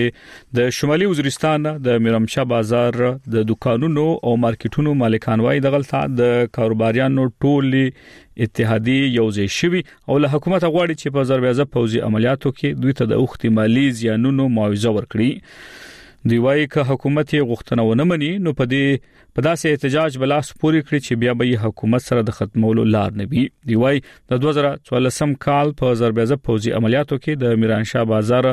چې د شمالي وزیرستان د میرامشاه بازار د دکانونو او مارکیټونو مالکان وای د غلطه د کاروباریانو ټولي اتحادی یوځای شوی او له حکومت غواړي چې په ضربېزه پوزي عملیاتو کې دوی ته د احتمالي زیانونو معاوضه ورکړي. دی وایي که حکومت یې غوښتنه ونه مني نو په داسې احتجاج بلاس پوری کړی چې بیا به حکومت سره د ختمولو لار نه وي. دی وایي د 2014 کال په ضربېزه پوزي عملیاتو کې د میرانشاه بازار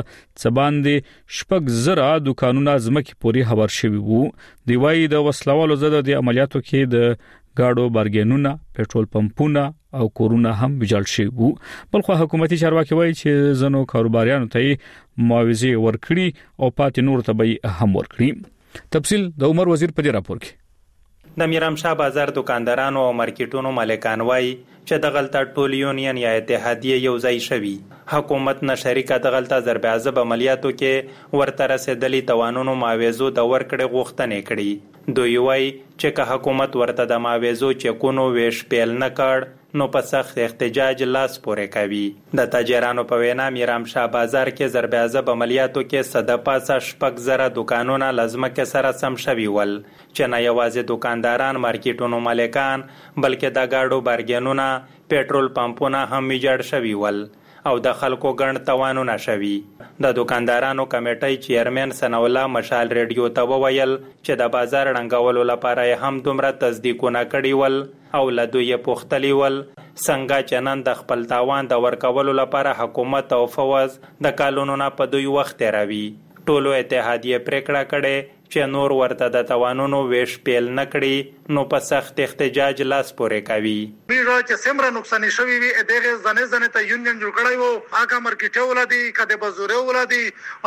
څباندې شپږ زره دکانونه ځمکې پوری خبر شوی وو. دی وایي د وسلوالو زده د عملیاتو کې د گاډو بارګینونه پېټرول پمپونه او کورونه هم ویجاړ شوي وو. بلخو حکومتي چارواکي وایي چې زنو کاروباریانو ته معاوضه ورکړي او پاتې نور ته به هم ورکړي. تفصیل د عمر وزیر په دې راپور کې. د میرامشاه بازار دکاندارانو او مارکیټونو مالکان وایي چې د غلطه ټول یونین یا اتحادیه یو ځای شوی. حکومت نه شریکه د غلطه ضربېزه عملیاتو کې ورته رسیدلي توانونو معاوضه د ورکړې غوښتنې کړي. دوی وایي چې که حکومت ورته د معاوضو چکونو ویش پیل نه کړ نو په سخت احتجاج لاس پورې کوي. د تاجرانو په وینا میرامشاه بازار کې ضربېزه عملیاتو کې صد پاسه شپږ زره دکانونه لازمکه سره سم شوي ول چې نه یوازې دکانداران مارکیټونو مالکان بلکې د گاډو بارګینونه پېټرول پمپونه هم ویجاړ شوي ول او د خلکو ګڼ توانونه شوي. د دکاندارانو کمیټې چیرمن سنولا مشال ریډیو ته وویل چې د بازار رنګولو لپاره هم دومره تصدیقونه کړي ول او له دوی پوښتلي ول څنګه چې نن د خپل تاوان د ورکولو لپاره حکومت او فوز د کالونو په دوی وخت راوي. ټولو اتحادیه پریکړه کړي چې نور ورته د توانونو ویش پیل نکړي نو په سخت احتجاج لاس پورې کوي. بیره چې سمره نقصان شوی وي دغه ځنه ته یونین جوړ کړی وو هغه مارکیټ ولادي کده بازوره ولادي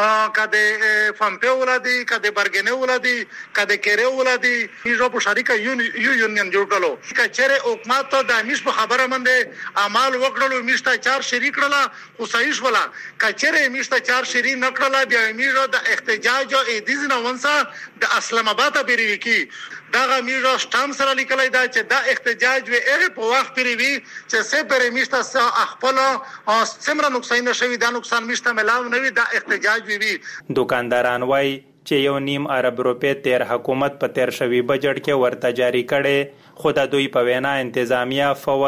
کده فامپه ولادي کده برګنه ولادي کده کېره ولادي بیره په شریکه یونین جوړ کړلو کچره حکومت ته د میش په خبره منده اعمال وکړلو میشته چار شریک کړلا او صحیح ولا کچره میشته چار شری نکړلا بیا میره د احتجاج او ایدیزنه ونسا د اسلام آباد بیروي کی دغه میرا شتام سره لیکلای دا چې دا احتجاج وی هغه په وخت بیروي چې سه پرې میشته خپل سمره نقصان شوی دا نقصان میشته ملاو نوي دا احتجاج وی. دکانداران وای چې 1.5 ارب روپے تیر حکومت په تیر شوی بجټ کې ورته جاری کړي خو د دوی په وینا انتظامیه فوز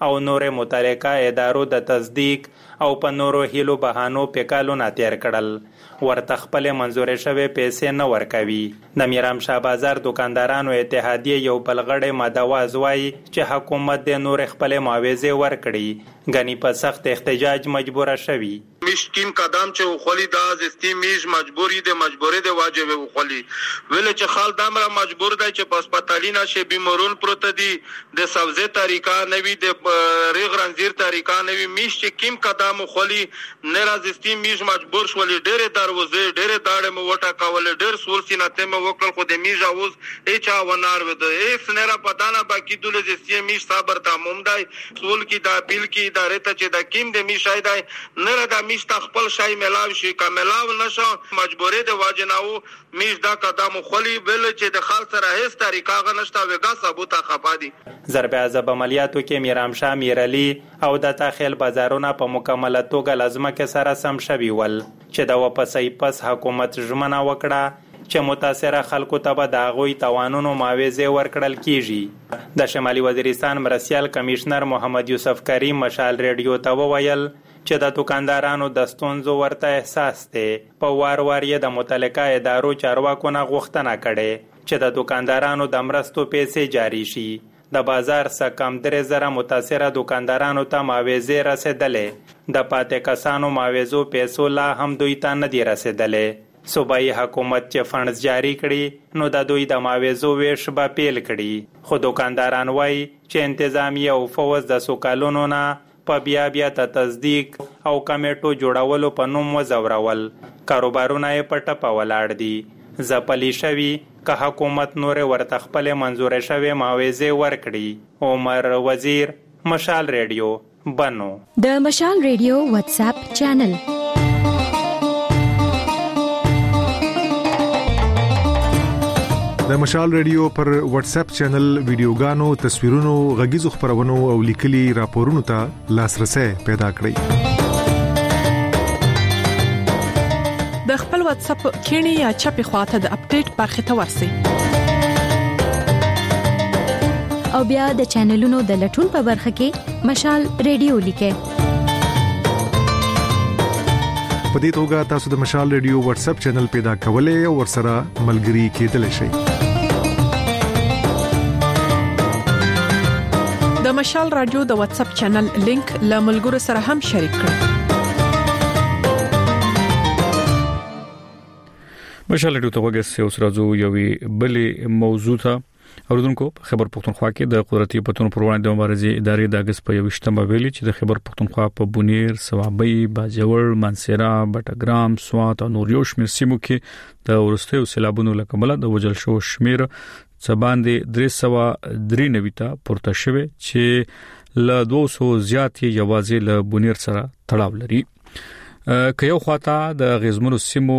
او نورې متعلقه ادارو د تصدیق او په نورو هیلو بهانو په کالونه تیر کړل ورته خپل منزورې شوی پیسې نه ورکوي. د میرام شاه بازار دکاندارانو اتحادیه یو بلغړی مدواز وایي چې حکومت د نور خپل معاوضه ورکړي غني په سخت احتجاج مجبور شوی. مشکین قدم چې خولي د ازستی میج مجبوری د واجب خولي ویل چې خال دمره مجبور دی چې په هسپتالینه شي بیمارون پروت دي د سبزه طریقه نوی د ریغ رنزیر طریقه نوی میش چې کیم قدم خولي نه ازستی میج مجبور شولي ډېر دروازه ډېر داړه مو وټا کول ډېر سول سینته مو وکړ خو د میج اوس اچا ونار وته ایس نه را پدانه باقی دول زستی میج صبر تمام دی سول کی دا بیل کی ادارې ته چې دا کیم د میش دی نه را د میش خپل شای ملاو شي کملاو نشو مجبورې د واجناو میش دا قدم خولي بل چې د خال سره هیڅ طریقه غنښتا وګا ثبوت خپادي. ضرب عذاب عملیاتو کې میرام شاه میرعلی او د تاخیل بازارونه په مکمله توګه لازمه کې سره سم شوي ول چې د واپسې پس حکومت ژمنه وکړه چې متاثره خلکو ته به د هغوی توانونو معاوضه ورکړل کیږي. د شمالي وزیرستان مرستیال کمشنر محمد یوسف کریم مشال ریډیو ته وویل چې د دکاندارانو د ستونزو ورته احساس دی. په وار یې د متعلقه ادارو چارواکو نه غوښتنه کړې چې د دکاندارانو د مرستو پیسې جاری شي. د بازار څخه کم 3,000 متاثره دکاندارانو ته معاوضه رسیدلې. د پاتې کسانو معاوضو پیسو لا هم دوی ته نه دی رسیدلې. صوبایي حکومت چې فنډز جاری کړي نو د دوی د معاوضو ویش به پیل کړي. خو دکانداران وایي چې انتظامیه او فوز د سوکالونو نه په بیا ته تصدیق او کمیټو جوړولو په نوم وزورول کاروبارونه یې په ټپه ولاړ دي. ځپلي شوي که حکومت نورې ورته خپلې منظورې شوې معاوضې ورکړي. عمر وزیر، مشال ریډیو، بنو. د مشال ریډیو واتس اپ چینل د مشال ریډیو پر واتس اپ چینل ویډیوګانو، تصویرونو، غږیزو خبرونو او لیکلي راپورونو ته لاسرسي پیدا کړئ. د خپل واتس اپ کینی یا چپی خواته د اپډیټ برخه ته ورسئ. او بیا د چینلونو د لټون په برخه کې مشال ریډیو لیکئ. په دې توګه تاسو د مشال ریډیو واتس اپ چینل پیدا کولای او ورسره ملګري کېدلی شئ. د مشال رادیو د واتس اپ چینل لینک له ملګرو سره هم شریک کړئ. مشال رادیو ته وګورئ اوس راځو یوې بلې موضوع ته. اوردونکو خبر پختونخوا کې د قدرتي پتون پر وړاندې د مبارزې ادارې د اگست په 28مه ویلي چې د خبر پختونخوا په بونیر، سوابي، باجوړ، منصيرا، بټګرام، سوات او نور یو شمېر سیمو کې د ورستیو سیلابونو له کبله د وجل شو شمیر څه باندې 393 ته پورته شوه چې له 200 زیات یوازې له بونیر سره تړاو لري. که یو خواته د غزمنو سیمو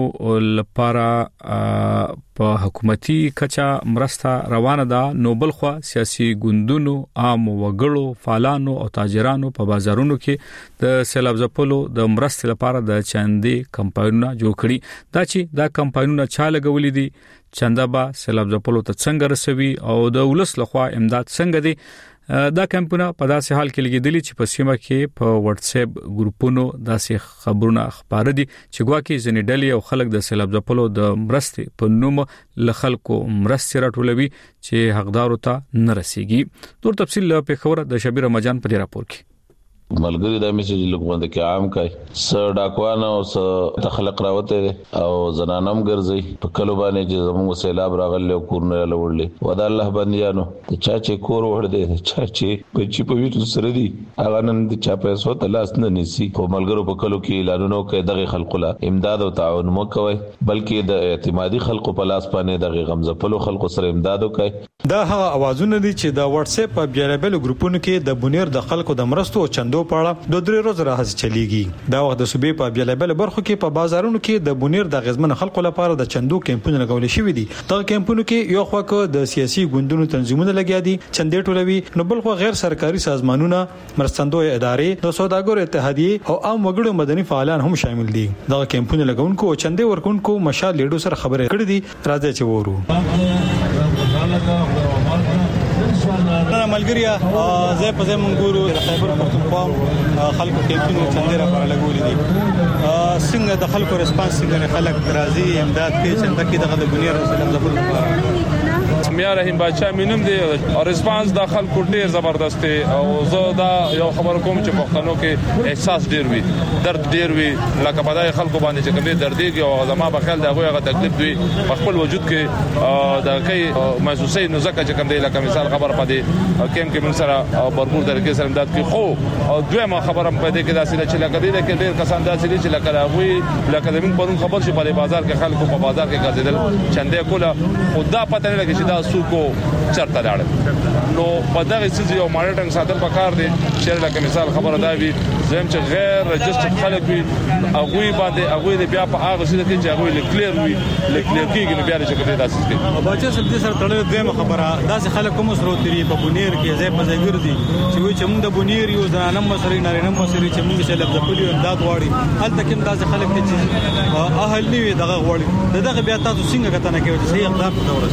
لپاره په حکومتي کچا مرسته روانه ده، نو بل خوا سیاسي ګوندونو، عام وګړو، فعالانو او تاجرانو په بازارونو کې د سیلاب ځپلو د مرستې لپاره د چاندې کمپاینونه جوړ کړي. دا چې دا کمپاینونه چا لګولې دي، چنده به سیلاب ځپلو ته څنګه رسوي او د ولس لخوا امداد څنګه دي. دا کمپونه په داسې حال کې لګیدلي چې په سیمه کې په واتس اپ ګروپونو داسې خبرونه خبره دي چې ګواکې ځنې ډلې او خلک د سیلاب ځپلو د مرستې په نوم له خلکو مرستې راټولوي چې حقدارو ته نه رسیږي. نور تفصیل له پیښور د شبیر رمضان په راپور کې. ملګری دا میسج لګوند کې عام کای س ډاکوان او س تخلق راوته او زنانم ګرځي په کلو باندې چې زموږ سیلاب راغلی او کورونه لوړلې ودا الله بنديانو ته چا چې کور ور دي چا چې په په ویټو سره دي هغه نن د چا پیسو ته لاس نه نسی. خو ملګرو په کلو کې اعلانونه کوي دغه خلکو لا امداد او تعاون مو کوي، بلکې د اعتمادي خلکو په لاس باندې دغه غمزپلو خلکو سره امداد وکړي. دا هغه اوازونه دي چې د واتس اپ په بیلابل ګروپونو کې د بونیر د خلکو د مرستو چندو پاړه د درې ورځې راځي چلیږي. دا وخت د صوبې په بیلابل برخو کې په بازارونو کې د بونیر د غزمن خلکو لپاره د چندو کمپونه لګول شوې دي. دا کمپونه کې یو خواکو د سیاسي ګوندونو تنظیمونه لګیا دي، چندې ټولوي، نو بل خو غیر سرکاري سازمانونه، مرستندوی ادارې، د سوداګرو اتحادیه او عام وګړو مدني فعالان هم شامل دي. دا کمپونه لګونکو او چندې ورکونکو مشال لیډو سره خبرې کړې دي. راځي چې وورو نه ملګریا زه په زمون ګورو د خیبر پختونخوا خلکو کېمپینګ څنګه را پر لګولې دي څنګه د خلکو ریسپانس څنګه خلک راضي امداد کوي چې دغه د بنیر رسول الله میا رحیم بادشاہ مینم دی او ریسپانس د خلکو ډیر زبردست دی او زه دا یو خبر کوم چې پښتنو کې احساس ډیر وي درد ډیر وي لکه په دای خلکو باندې چې کوم درديږي او زما په خیال دا هغه تکلیف وي په خپل وجود کې دا کوي محسوسې نو ځکه چې کوم دی لکه مثال خبر پدې کیم کې من سره برپور طریقې سره امداد کوي خو او دویمه خبره پدې کې دا چې لکه دې کې ډیر کسان دا چې لکه راوي لکه زمين پرون خبر شي په بازار کې خلکو په بازار کې ګرځیدل چنده کوله خدا پته نه لګي چې دا سوکو چرته لاړ نو په دغه څه یو مانیټرینګ ساتل پکار دي چې لکه مثال خبره دا وي زم چې غیر رجسټر خلک وي هغه باندې بیا په هغه څه کې چې هغه لیکلیر وي لیکلیر کېږي بیا چې کوي تاسو کې بچا سب دې سره تړلې دویمه خبره دا چې خلک کوم سره تیری په بونیر کې ځای په ځای ګرځي چې وي چې موږ د بونیر یو ځانم مسری نارینه مسری چې موږ چې لفظ په امداد واړي هلته کې دا خلک چې اهل نیوي دغه واړي دغه بیا تاسو څنګه کتنه کوي چې صحیح اقدام کوي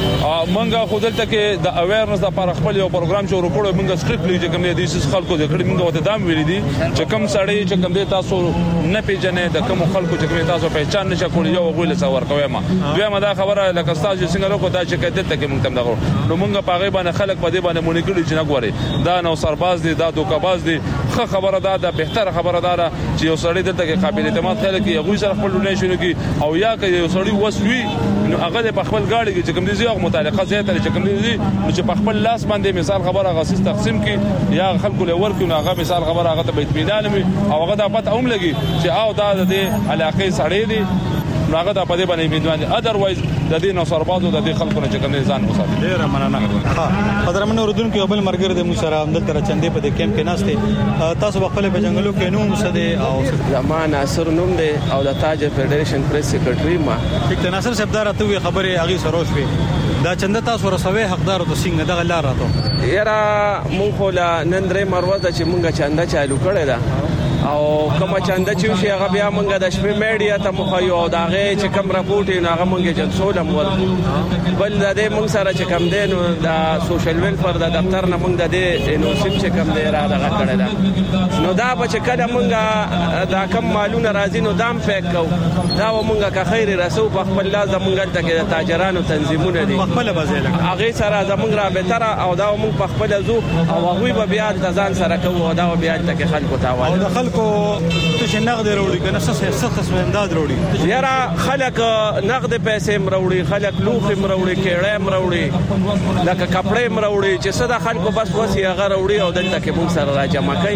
منګه خودلته کې د اویرنس لپاره خپل یو پروګرام چې ورکوړو منګه سټریکټلی چې کوم دي چې خلکو د کړي منګه وته دام ویلي دي چې کوم سړی چې کوم دي تاسو نه پیژنې د کوم خلکو چې کوم تاسو پہچان نشه کولای یو غوله څور کوي ما دوی ما دا خبره لکه تاسو څنګه لوکو دا چې کده ته کې موږ تم دغه نو موږ په غیبه نه خلک په دې باندې مونږ کړي چې نه غوري دا نو سرباز دي دا دوکباز دي خبره دا بهتره خبره ده چې یو سړی دلته کې قابل اعتماد خلک یو سره خپل نه شنو کی او یا که یو سړی وسوي نو هغه په خپل گاډي کې چې کوم دي یو متعلقه زیاته چې کوم دي نو چې په خپل لاس باندې مثال خبره غاسیس تقسیم کی یا خلکو له ورکو نو هغه مثال خبره هغه ته اطمینان او هغه د پته هم لګي چې او دا د علاقې سړی دي هغه د پدې باندې امیدوار اذروایز د دې نو سربازو د دې خلکو نه چې کوم ځان وساتي ډیر مننه ها قدرمنو ردون کې بل مرګر د موسره عمدل تر چندې په دې کیمپ کې ناشته تاسو خپل په جنگلو کې نوم سده او زمان ناصر نوم دی او د تاج فدریشن پریس سیکریټری ما ټیک ناصر صاحب دا راته خبره اغي سروش وي دا چنده تاسو رسوي حقدار د څنګه دغه لار راته یرا مونږ له نندرې مروزه چې مونږه چنده چالو کړی دا او کوم چنده چې شي هغه بیا مونږ د شپې میډیا ته مخایو او داغه چې کوم راپورټ نه هغه مونږ جنسولم ورکو بل د دې مونږ سره چې کوم دین د سوشل ویلفیر د دفتر نه مونږ د دې نوسیب چې کوم دی را دغه کړی دا نو دا به چې کله مونږ دا کم مالونه راځي نو دام فیک کو دا مونږه که خیر رسو په خپل لاس مونږ ته کې د تاجرانو تنظیمونه دي خپل بازیل هغه سره زمونږ را بهتر او دا مونږ په خپل زو او هغه به بیا د ځان سره کوو او دا بیا ته خلکو تاوان خلکو څه نقد وروړي کنه څه قسم امداد وروړي یاره خلک نقد پیسې مروړي خلک لوخي مروړي کېړې مروړي لکه کپڑے مروړي چې صدا خلکو بس وسی هغه وروړي او دلته کې مونږ سره راجمع کوي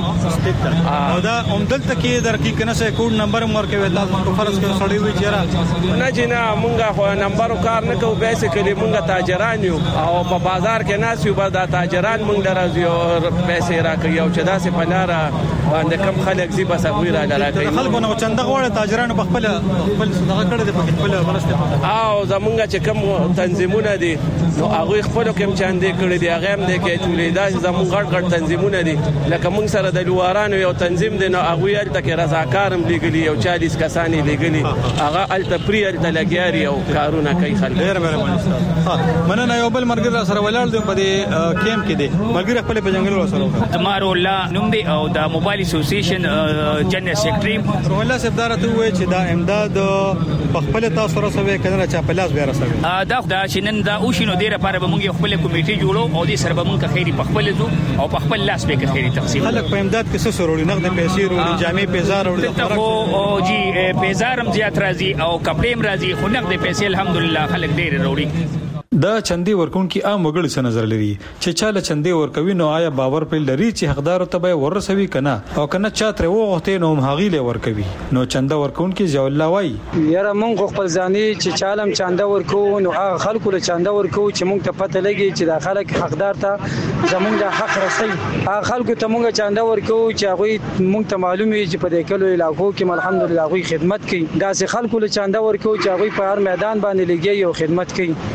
او دا دلته کې درکې کنه سه کوډ نمبر ورکوي تاسو فرض کې سړی وي چیرې نه جنا مونږه خو نمبر کار نه کوو بیسیکلی مونږه تاجران یو او په بازار کې ناس یو به دا تاجران مونږ درځي او پیسې راکوي او چې دا سه پلاره باندې کم خلک زی بس هغه را راکوي خلکو نو چنده غوړ تاجرانو په خپل صدقه کړی د خپل ورسته او زمونږه چې کوم تنظیمونه دي نو هغه خپل کوم چاندې کړی دی هغه هم د کې تولیدا زمونږ غړ تنظیمونه دي لکه مونږ سره د لوارانو یو تنظیم دی نو هغه یې تل رضاکارم لګلی یو 40 کسانی لګلی هغه التپریل د لګیاري او کارونه کوي خلک ډیر مهرباني ها مننه یو بل مرګ سره ولاړ دی په دې کیمپ کې دی مرګ خپل په جنگلو سره تمارو الله نوم دی او د موبایل اسوسییشن جنرال سیکریټری روح الله صاحب دارته وای چې دا امداد په خپل تاسو سره سوي کنه چې په لاس بیا رسوي دا شنن دا او شنو ډیره لپاره به موږ خپل کمیټي جوړو او دې سره به موږ خیری په خپل زو او په خپل لاس به خیری تقسیم خلک په امداد کې څه سروړي نقد پیسې وروړي جامې پیزار وروړي او جی پیزارم زیات راځي او کپړې راځي خو نقد پیسې الحمدلله خلک ډیر وروړي دا چندې ورکون کې عام وګړي څه نظر لري چې چاله چندې ورکوي نو آیا باور پر لري چې حقدار ته به ورسوي کنه او کنه چاتره وغوښته نو هغه له ورکوي نو چنده ورکون کې ځول الله وای یاره مونږ خپل ځاني چې چالم چنده ورکو نو هغه خلکو له چنده ورکو چې مونږ ته پته لګي چې دا خلک حقدار ته زمونږ د حق رسي هغه خلکو ته مونږ چنده ورکو چې هغه مونږ ته معلومي چې په دې کلو علاقو کې الحمدلله هغه خدمت کوي دا سه خلکو له چنده ورکو چې هغه په هر میدان باندې لګي او خدمت کوي او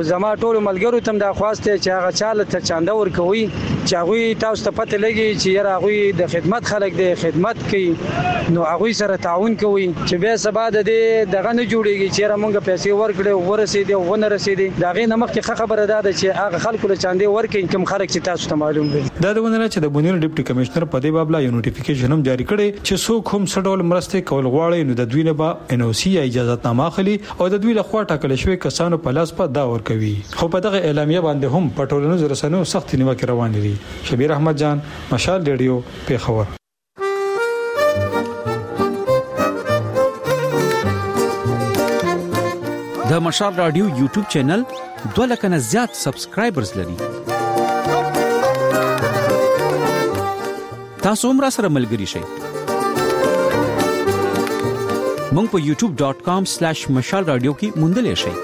زما ټول ملګرو تم دا خواسته چې هغه چاله ته چاندا ورکوي چې هغه تاسو ته پته لګي چې یاره هغه د خدمت خلک دی خدمت کوي نو هغه سره تعاون کوي چې به سبا د دغه نه جوړيږي چې موږ پیسې ورکړو ورسېدي او ونه رسېدي دا غي نمخ کې خبره ده چې هغه خلکو له چاندې ورکې کوم خلک چې تاسو ته معلوم دي دا د ونه چې د بونیر ډیپټي کمشنر په دې باب لا یو نوټیفیکیشن هم جاری کړي چې څوک هم سډول مرسته کول غواړي نو د دوی نه به NOC یا اجازه نامه اخلي او د دوی له خوا ټاکل شوی کسانو په لاس په دا ورکوي خو په دغه اعلامیه باندې هم په ټولنیزو رسنیو سخت نیوکه روان دي شبیر احمد جان مشال ریډیو پیښور د مشال رادیو یوټیوب چینل 2 لک نه زیات سبسکرایبرز لري تاسو هم را سره ملګري شئ مونږ په youtube.com/mashalradio کې موندلې شئ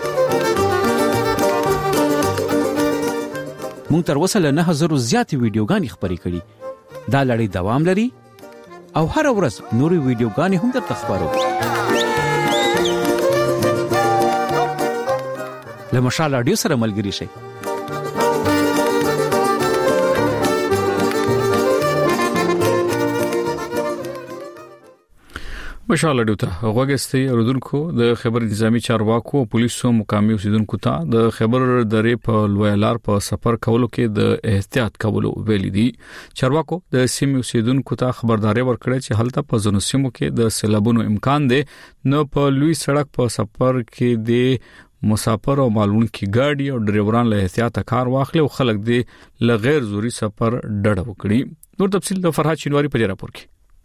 مونږ تر اوسه له 9000 زیات ویډیوګانې خبرې کړې دا لړۍ دوام لري او هر ورځ نوري ویډیوګانې هم درته خبرو له مشال رادیو سره ملګري شئ مشال رادیو ته غوګستي اوردونکو د خبر نظامی چارواکو او پولیسو مقامي اوسیدونکو ته د خبر درې په لویلار په سفر کولو کې د احتیاط کولو ویل دي چارواکو د سیمې اوسیدونکو ته خبرداري ورکړه چې هلته په ځینو سیمو کې د سیلابونو امکان دی نو په لوی سړک په سفر کې د مسافر او مالونکي ګاډي او ډرایوران له احتیاط کار واخلي او خلک دې له غیر ضروري سفر ډډه وکړي نور تفصیل د فرحات شینواری په راپور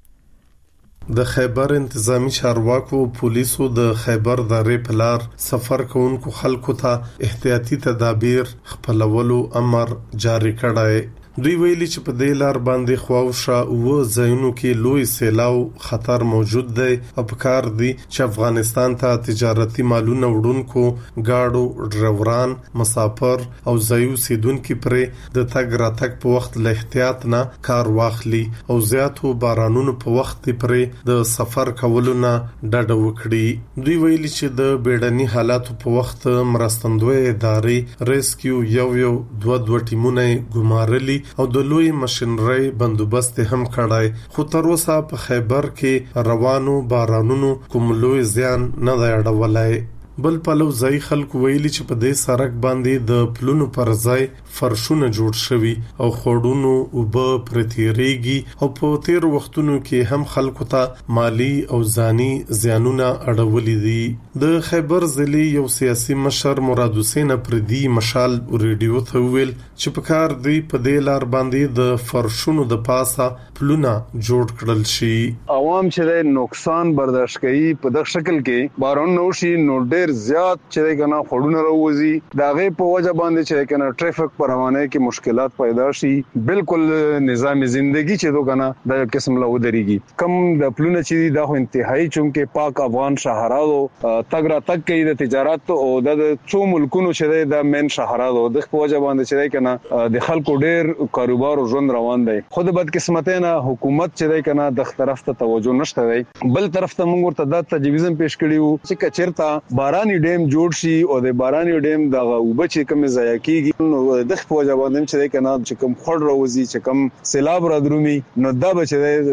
کې د خیبر انتظامی چارواکو پولیسو د خیبر درې پلار سفر کوونکو خلکو ته احتیاطي تدابیر خپلولو امر جاری کړی دوی ویلي چې په دې لار باندې خواوشا او ځایونو کې لوی سیلاو خطر موجود دی او پکار دی چې افغانستان ته تجارتي مالونه وړونکو گاډو ډرایوران مسافر او ځایو سیدونکو پرې د تګ راتګ په وخت له احتیاط نه کار واخلي او زیاتو بارانونو په وخت پرې د سفر کولو نه ډډه وکړي دوی ویلي چې د بیړني حالاتو په وخت مرستندوی ادارې ریسکیو یو دوه ټیمونه ګمارلي او د لوی ماشينري بندوبست هم کړای خو تر اوسه په خیبر کې روانو بارانونو کوم لوی زیان نه دی اړولای بل په لو ځای خلکو ویلي چې په دې سړک باندې د پلونو پر ځای فرشونه جوړ شوي او خوړونو او په پرتیریږي او په تیر وختونو کې هم خلکو ته مالی او ځاني زیانونه اړولې دي د خیبر ضلع یو سیاسي مشر مراد حسین پردي مشال ریډیو ته ویل چې په کار دی په دې لار باندې د فرشونو د پاسه پلونه جوړ کړل شي عوام چې نقصان برداشت کوي په دغه شکل کې بارون نوشي نو ډېر زیات چې کنه خړونه راوځي داغه په وجه باندې چې کنه ټریفیک پر روانه کې مشکلات پیدا شي بالکل نظام ژوندۍ چې دو کنه د قسم له ودرېږي کم د پلونه چې دا خو انتهایی چونکه پاک افغان شهرالو تګرا تک کې د تجارت او د څو ملکونو چې د مین شهرالو د په وجه باندې چې کنه د خلکو ډېر کاروبار او ژوند روان دی خود بد قسمته نه حکومت چې کنه د طرف ته توجه نشته دی بل طرف ته موږ ورته د تجویز پیش کړیو چې کچرتا باراني ډیم جوړ شي او د باراني ډیم دغه وبچ کوم ضایع کیږي نو د خپل ځواب چې کنه چې کوم خړ راوځي چې کوم سیلاب را درومي نو دا بچ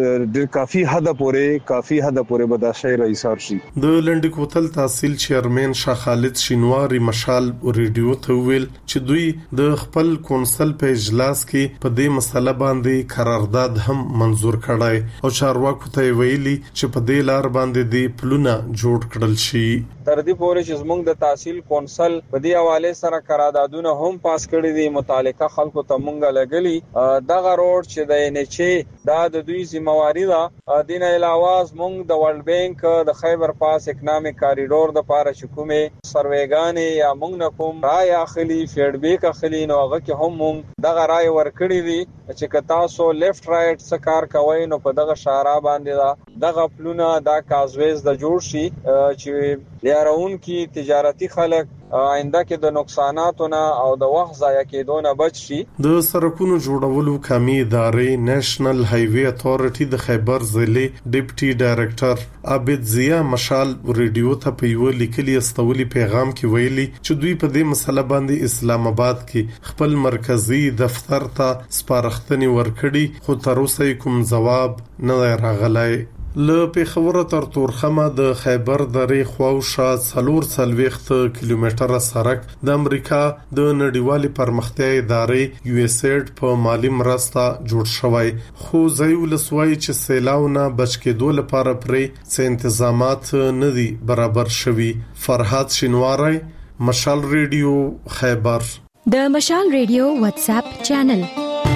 د کافي حد پورې به دا شی رئیسار شي د لنډ کوتل تحصیل چیرمن شاه خالد شینواری مشال ریډیو ته ویل چې دوی د خپل کونسل په اجلاس کې په دې مسله باندې قرارداد هم منزور کړای او چارواکو ته ویلي چې په دې لار باندې د پلونه جوړ کړل شي تر دې پورې چې زموږ د تحصیل کونسل په دې حواله سره قراردادونه هم پاس کړی دي متعلقه خلکو ته مونږه لګلی دغه روډ چې د NHA دا د دوی ذمہواری ده دین علاوه زموږ د ورلد بانک د خیبر پاس اکنامک کاریډور د پاره چکومه سروېګانې یا مونږ نه کوم رائے اخلي فیډبیک اخلي نو هغه کې هم مونږ دغه رائے ورکړی دي چې کتا سو لیفت رائټ څه کار کوي نو په دغه شارع باندې دغه پلونه دا کازویز د جوړ شي چې لیارون کې تجارتي خلک آینده کې د نقصاناتو نه او د وخت ضایع کېدو نه بچ شي. د سرکونو جوړولو قومي ادارې نېشنل هایوي اتھارټي د خیبر ضلع ډیپټي ډایریکټر عابد ضیا مشال ریډیو ته په یو لیکلي استولي پیغام کې ویلي چې دوی په دې مسله باندې اسلام آباد کې خپل مرکزی دفتر ته سپارښتنې ورکړي خو تر اوسه کوم جواب نه راغلی. له پیښور تر تورخمه د خیبر درې خواوشا 440 کیلومتره سړک د امریکا د نړیوالې پرمختیا ادارې یو اس ایډ په مالی مرسته جوړ شوی خو ځای ولسوي چې سیلاونه بچ کېدو لپاره پرې څه تنظیمات نه دي برابر شوي. فرحات شینواری، مشال ریډیو، خیبر. د مشال ریډیو واتس اپ چینل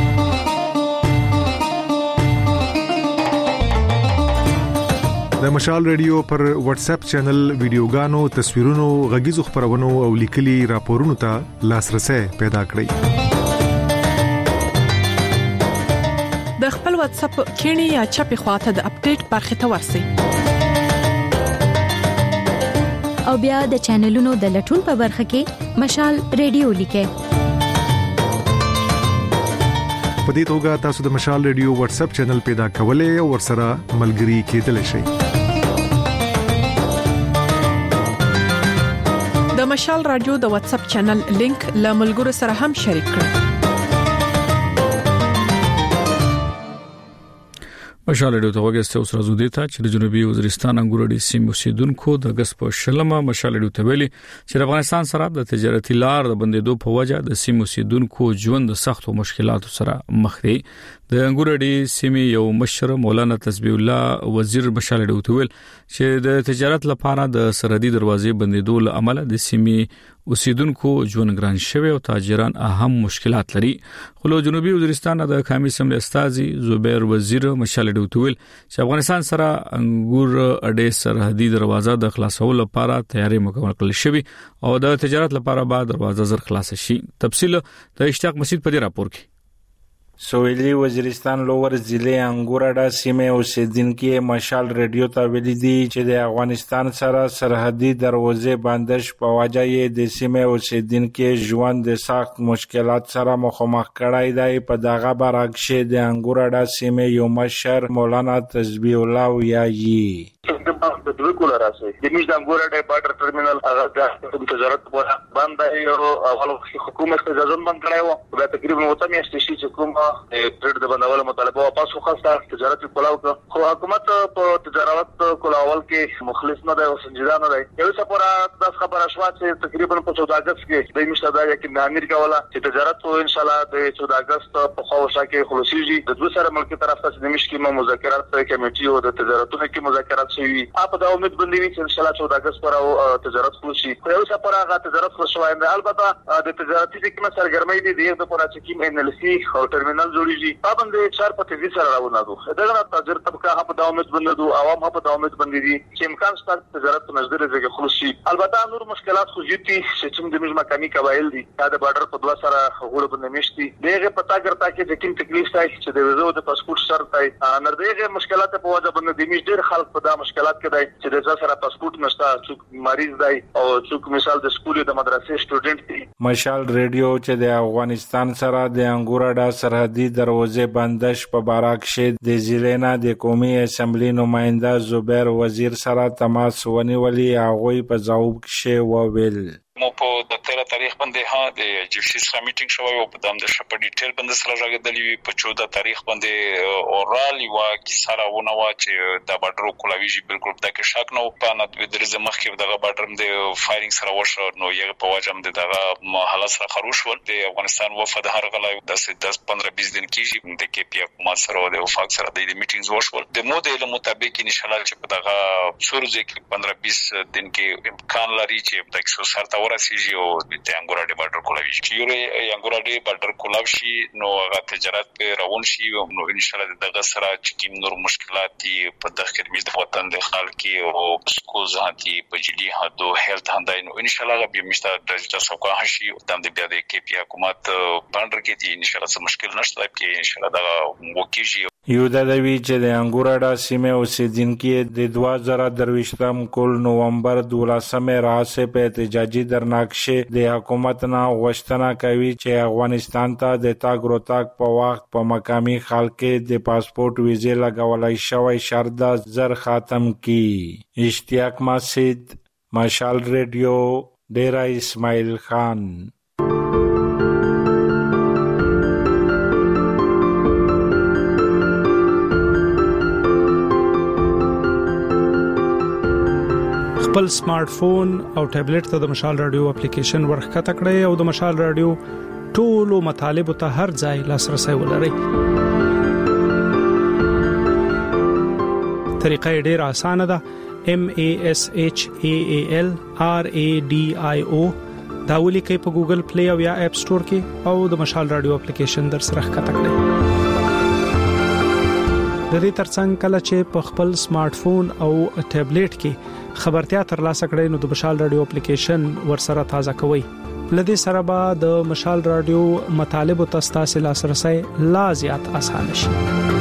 د مشال ریډیو پر واتس اپ چینل ویډیوګانو، تصویرونو، غږیزو خبرونو او لیکلي راپورونو ته لاسرسي پیدا کړئ. د خپل واتس اپ کینی یا چپی خواته د اپډیټ برخه ته ورسی او بیا د چینلونو د لټون په برخه کې مشال ریډیو لیکه. په دې توګه تاسو د مشال ریډیو واتس اپ چینل پیدا کولای او ورسره ملګري کېدلی شئ. د مشال رادیو د واتس اپ چینل لینک له ملګرو سره هم شریک کړئ. مشال ریډیو ته وګورئ اوس راځو دي ته چې د جنوبي وزیرستان انګور ډي سیمو اوسیدونکو د اگست په شلمه مشال ریډیو ته ویلي چې افغانستان سره د تجارتي لار د بندیدو په وجه د سیمو اوسیدونکو ژوند د سختو مشکلاتو سره مخ دي. د انګور ډي سیمې یو مشر مولانا تسبیح الله وزیر مشال ریډیو ته ویل چې د تجارت لپاره د سرحدي دروازې بندیدو له امله د سیمې اوسیدونکو ژوند ګران شوی او تاجران اهم مشکلات لري. خو له جنوبي وزیرستان د قومي اسمبلی استاذي زبیر وزیر مشال ریډیو ته ویل چې افغانستان سره انګور اډې سرحدي دروازه د خلاصولو لپاره تیاری مکمل کړل شوی او د تجارت لپاره به دروازه زر خلاص شي. تفصیل د اشتیاق مسجد په دې راپور کې. سویلی وزیرستان لوور ضلع انګورډا سیمه اوسیدونکو مشال ریډیو ته ویلي دي چې د افغانستان سره سرحدي دروازې بندش په وجه یې د سیمه اوسیدونکو ژوند د سخت مشکلات سره مخامخ کړای دی. په دغه برعکس د انګورډا سیمه یو مشر مولانا تسبیح الله ویایي د دوی کول راځي د میش د انګورډا بارډر ټرمینل هغه د تجارت په بند دی او اول حکومت اجازه بند کړای و په تقریبا وته میاشتې چې کوم ټریډ د بندولو مطالبه واپس وخاصه تجارت کولاو خو حکومت په تجارت کولاول کې مخلص نه دی او سنجیدانه نه دی. یو څه پر د خبره شوا چې تقریبا په 14 اگست کې د میش د یقین امریکا ولا چې تجارت ان شاء الله د 14 اگست په خوښه کې خلاصيږي. د دوه سره ملک طرف ته د میش کې مذاکرات کمیټي او د تجارتونو کې مذاکرات شوي. په دا امید باندې چې ان شاء الله 14 اگست پر تجارت خلاصي. خو یو څه پر هغه تجارت خلاصوي البته د تجارتي کومه سرګرمۍ دي د پر چې کوم ان ال سی او ټرمینل جوړیږي باندې چار په تیزی سره روانه دي. دغه تاجر طبقه په دا امید باندې دي عوام په دا امید باندې دي چې امکان شته تجارت نظر زګه خلاصي. البته نور مشکلات خو جدي چې د مقامي قبایل دي دا د بارډر په دوه سره غوړ باندې مشتي دغه پتا ګرځا کې د کوم تکلیف ځای چې د ویزو د پاسپورت شرط دی نر دغه مشکلات په وجه باندې د میش ډیر خلک په دا مشکلات کې دی چې د سره پاسپورت نشته څوک مریض دی او څوک مثال د سکول د مدرسې سټوډنټ دی. مشال ریډیو چې د افغانستان سره د انګورډا سرحدي دروازې بندش په باراکشه د ضلع د قومي اسمبلی نماینده زبیر وزیر سره تماس ونیولي. هغه په ځواب کې وویل مو په د 13 تاریخ باندې ها د جیفسی سره میټینګ شوی او په دام د شپ ډیټیل باندې سره راغلی وي. په 14 تاریخ باندې اورال یو کیسه راونه وا چې د بارډر کولاویږي بالکل د کې شک نه په نه د درځ مخ کې دغه بارډر د فایرینګ سره وشو نو یو په واجب دغه محله سره خروش ول د افغانستان وفد هر غلای د 10-15-20 دن کېږي د کې پی حکومت سره او د وفاق سره د میټینګز وشول. د موډل مطابق ان شاء الله چې په دغه سورځ کې 15-20 دن کې امکان لري چې د 100 سره ورسیږي او د انګورډا بارډر کولاوي چې یو انګورډا بارډر کولاو شي نو هغه تجارت په روان شي نو ان شاء الله دغه سره چې کوم نور مشکلات دي په داخل میز د وطن د خلک او سکول ځانتي په جدي هدو هیلث هندای نو ان شاء الله به مشته د سوکا شي د بیا د کې پی حکومت باندې کې دي ان شاء الله څه مشکل نشته کې ان شاء الله دا وکیږي. یو د دوی چې د انګورډا سیمه اوسیدونکو د 2023 کال نومبر 12 راځي په احتجاجي درناکشه د حکومت نه غوښتنه کوي چې افغانستان ته د تاګ روتاګ په وخت په مقامي خلک د پاسپورت ویزه لګولای شوی شرط زر ختم کی. اشتیاق مسجد، مشال ریډیو، ډیرا اسماعیل خان. خپل سمارټ فون او ټابلیټ ته د مشال رادیو اپلیکیشن ورخته کړئ او د مشال رادیو ټولو مطالب ته هر ځای لاسرسي ولرئ. طریقه ډیره اسانه ده. MASHAAL RADIO دا ولیکئ په ګوګل پلی او یا اپ سٹور کې او د مشال رادیو اپلیکیشن در سره ښکته کړئ. د دې ترڅنګ کله چې په خپل سمارټ فون او ټابلیټ کې خبرتیا ترلاسه کړئ نو د مشال رادیو اپلیکیشن ورسره تازه کوئ. لدې سره به د مشال رادیو مطالب او تاسو لاسرسي لا زیات آسان شي.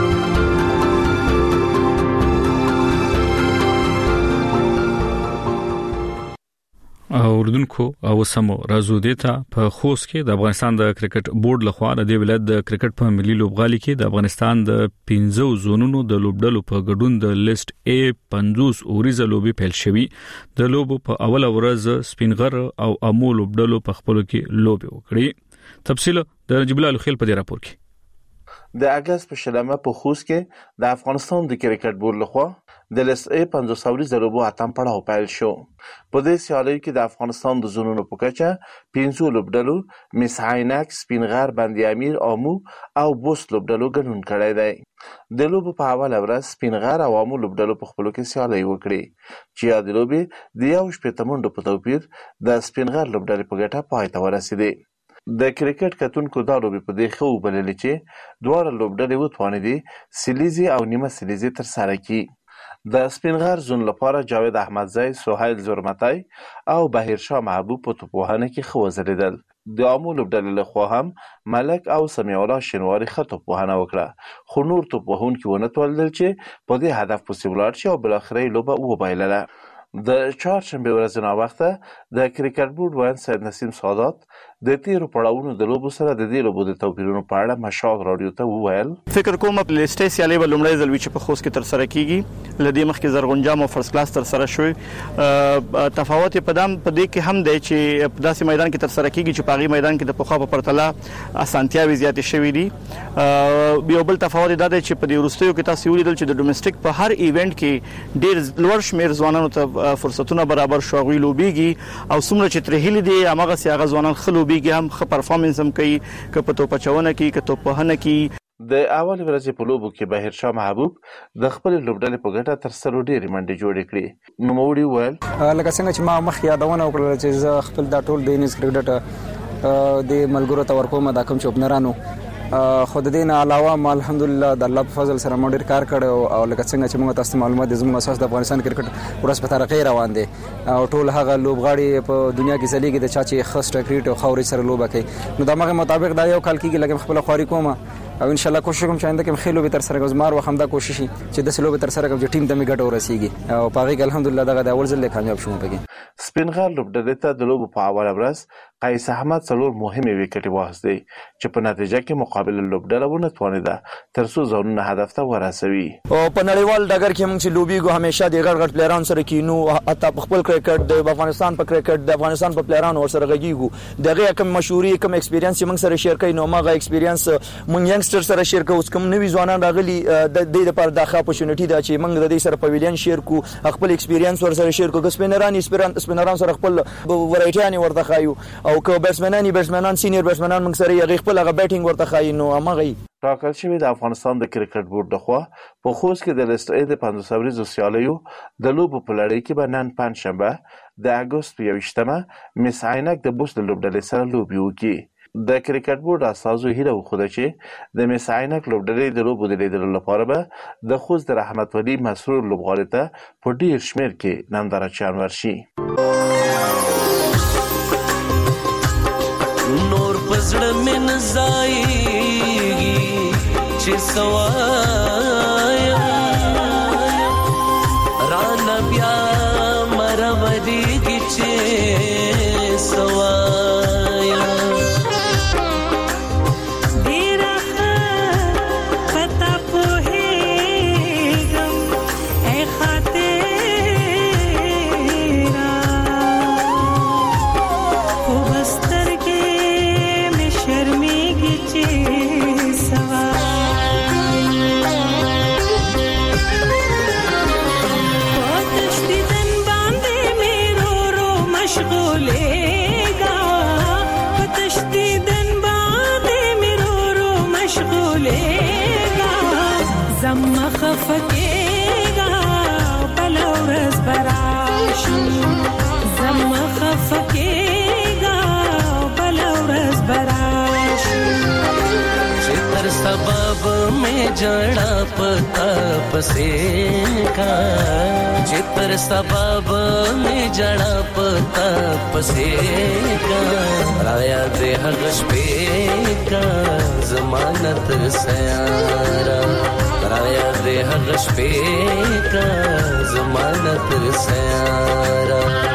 اوردونکو او سمو رازو دیتا په خوست کې د افغانستان د کرکټ بورډ لخوا د ولایت د کرکټ په ملي لوبغالي کې د افغانستان د 15 زونونو د لوبډلو په ګډون د لیست A 50 اوریزه لوبي پیل شوی. د لوبو په اوله ورځ سپینغر او امو لوبډلو په خپل کې لوبي وکړي. تفصیل د نجیب الله خیل په دې راپور کې. د اگست په شلمه په خوست کې د افغانستان د کرکټ بورډ لخوا د لیست A 50 اوریزه لوبو اتم پړاو پیل شو. په دې سیالۍ کې د افغانستان د زونونو په کچه 15 لوبډلو مس عینک، سپینغر، بند امیر، امو او بوست لوبډلو ګډون کړی دی. د لوبو په اوله ورځ سپینغر او امو لوبډلو په خپلو کې سیالۍ وکړي چې یا د لوبې د 1 منډو په توپیر د سپینغر لوبډلې په ګټه پای ته ورسېدې. د کرکټ کتونکو دا لوبې په دې خو بللې چې دواړه لوبډلې وتوانېدې سلیزي او نیمه سلیزي تر سره کړي. د سپینغر زون لپاره جاوید احمدزی، سهیل زرمتی او بهیرشاه محبوب په توپوهنه کې ښه وځلېدل. د امو لوبډلې لخوا هم ملک او سمیع الله شینواري ښه توپوهنه وکړه خو نور توپوهونکي ونه توانېدل چې په دې هدف پسې ولاړ شي او بالاخره یې لوبه وبایلله. د چهارشنبه ورځ ناوخته د کرکټ بورډ وایي سید نسیم سادات د تیرو پړاوونو د لوبو سره د دې لوبو د توپیرونو په اړه مشال رادیو ته وویل. فکر کوم په لیستې سیالي به لومړی ځل وي چې په خوست کې تر سره کیږي. لدې مخکې زرغونجام او فرست کلاس تر سره شوی. تفاوت په دې کې هم دی چې په داسې میدان کې تر سره کیږي چې په هغه میدان کې د پخوا په پرتله اسانتیاوي زیاتې شوې دي. یو بل تفاوت دا دی چې په دې وروستیو کې تاسو ولیدل چې د ډومېسټک په هر ایونت کې ډېر لوړ شمیر ځوانانو ته فرصتونه برابر شو غوي لوبيږي او څومره چې ترهیل دي هغه سي هغه ځوانان خلوبيږي هم خ پرفارمنس هم کوي که په توپ چونه کې که توپ وهنه کې. د اول ورځې په لوبو کې بهیرشاه محبوب د خپل لوبډلې په ګټه تر سره ډېرې منډې جوړې کړې. نوموړي وویل لکه څنګه چې ما مخ یادونه وکړه چې زه خپل دا ټول د انګلیس کرکټ د ملګرو ته ورکوم دا کوم چې اوپنرانو خو د دې نه علاوه ما الحمدلله د الله په فضل سره ما ډېر کار کړی او لکه څنګه چې موږ تاسو معلومات دي زموږ اساس د افغانستان کرکټ ورځ په ترقۍ روان دی او ټول هغه لوبغاړي په دنیا کې ځلیږي د چا چې خاص کرکټ او خاورې سره لوبه کوي نو د هغه مطابق دا یو کال کېږي لکه خپل خواري کوم او ان شاء الله کوشش کوم چې آینده کې خېلو به تر سره غزمار و همدا کوشش چې د سلو به تر سره کوم چې ټیم ته می ګټه ورسیږي او په هغه الحمدلله دغه د اول ځل کامیاب شوم پکې. سپینغر لوبډلې ته د لوبو په اوله ورځ قیس احمد څلور مهمه وکټې واخیستې چې په نتیجه کې مقابل لوبډله ونه توانېده تر څو ځانونه هدف ته ورسوي. او په نړیوال ډګر کې موږ چې لوبیګو همیشه د غړ پلیران سره کینو حتی په خپل کرکټ د افغانستان په کرکټ د افغانستان په پلیران ور سره غږیږو دغه کوم مشوري کوم ایکسپیرینس موږ سره شیر کوي نو ماغه ایکسپیرینس موږ ینګستر سره شیر کوو کوم نوی ځوانان راغلي د دې لپاره د اپورتونټی دا چې موږ د دې سره پویلین شیر کو خپل ایکسپیرینس ور سره شیر کوو سپینران سره خپل ورایټیان ورته خایو او کو بیټسمنان سینیئر بیټسمنان موږ سره یې خپل هغه بیټینګ ورته خایي نو هغه ټاکل شوی د افغانستان د کرکټ بورډ لخوا په خوست کې د لیست A د 50 اوریزو سیالیو د لوبو په لړۍ کې به نن پنځشنبه د اګوست په 21 مس عینک د بوست لوبډلې سره لوبي وکړي. د کرکټ بورډ اساسو هیله وخوده چې د مس عینک لوبډلې د لوبو د لیدلو لپاره به د خوست د رحمت ولی مسرور لوبغاړي ته په ډیر شمیر کې نندارچیان ورشي. نور پزړه من زایږي چې سوایا رانا بیا مروری کی چې سوایا خفقېږه بله ورځ به راشي زما خفقېږه بله ورځ به راشي چې تر سبب مې جړه پتا پسې کا چې تر سبب مې جړه پتا پسې کا رایا دې هغه شپې کا ضمانت سیارا رایا دې هغه شپې کا ضمانت سیارا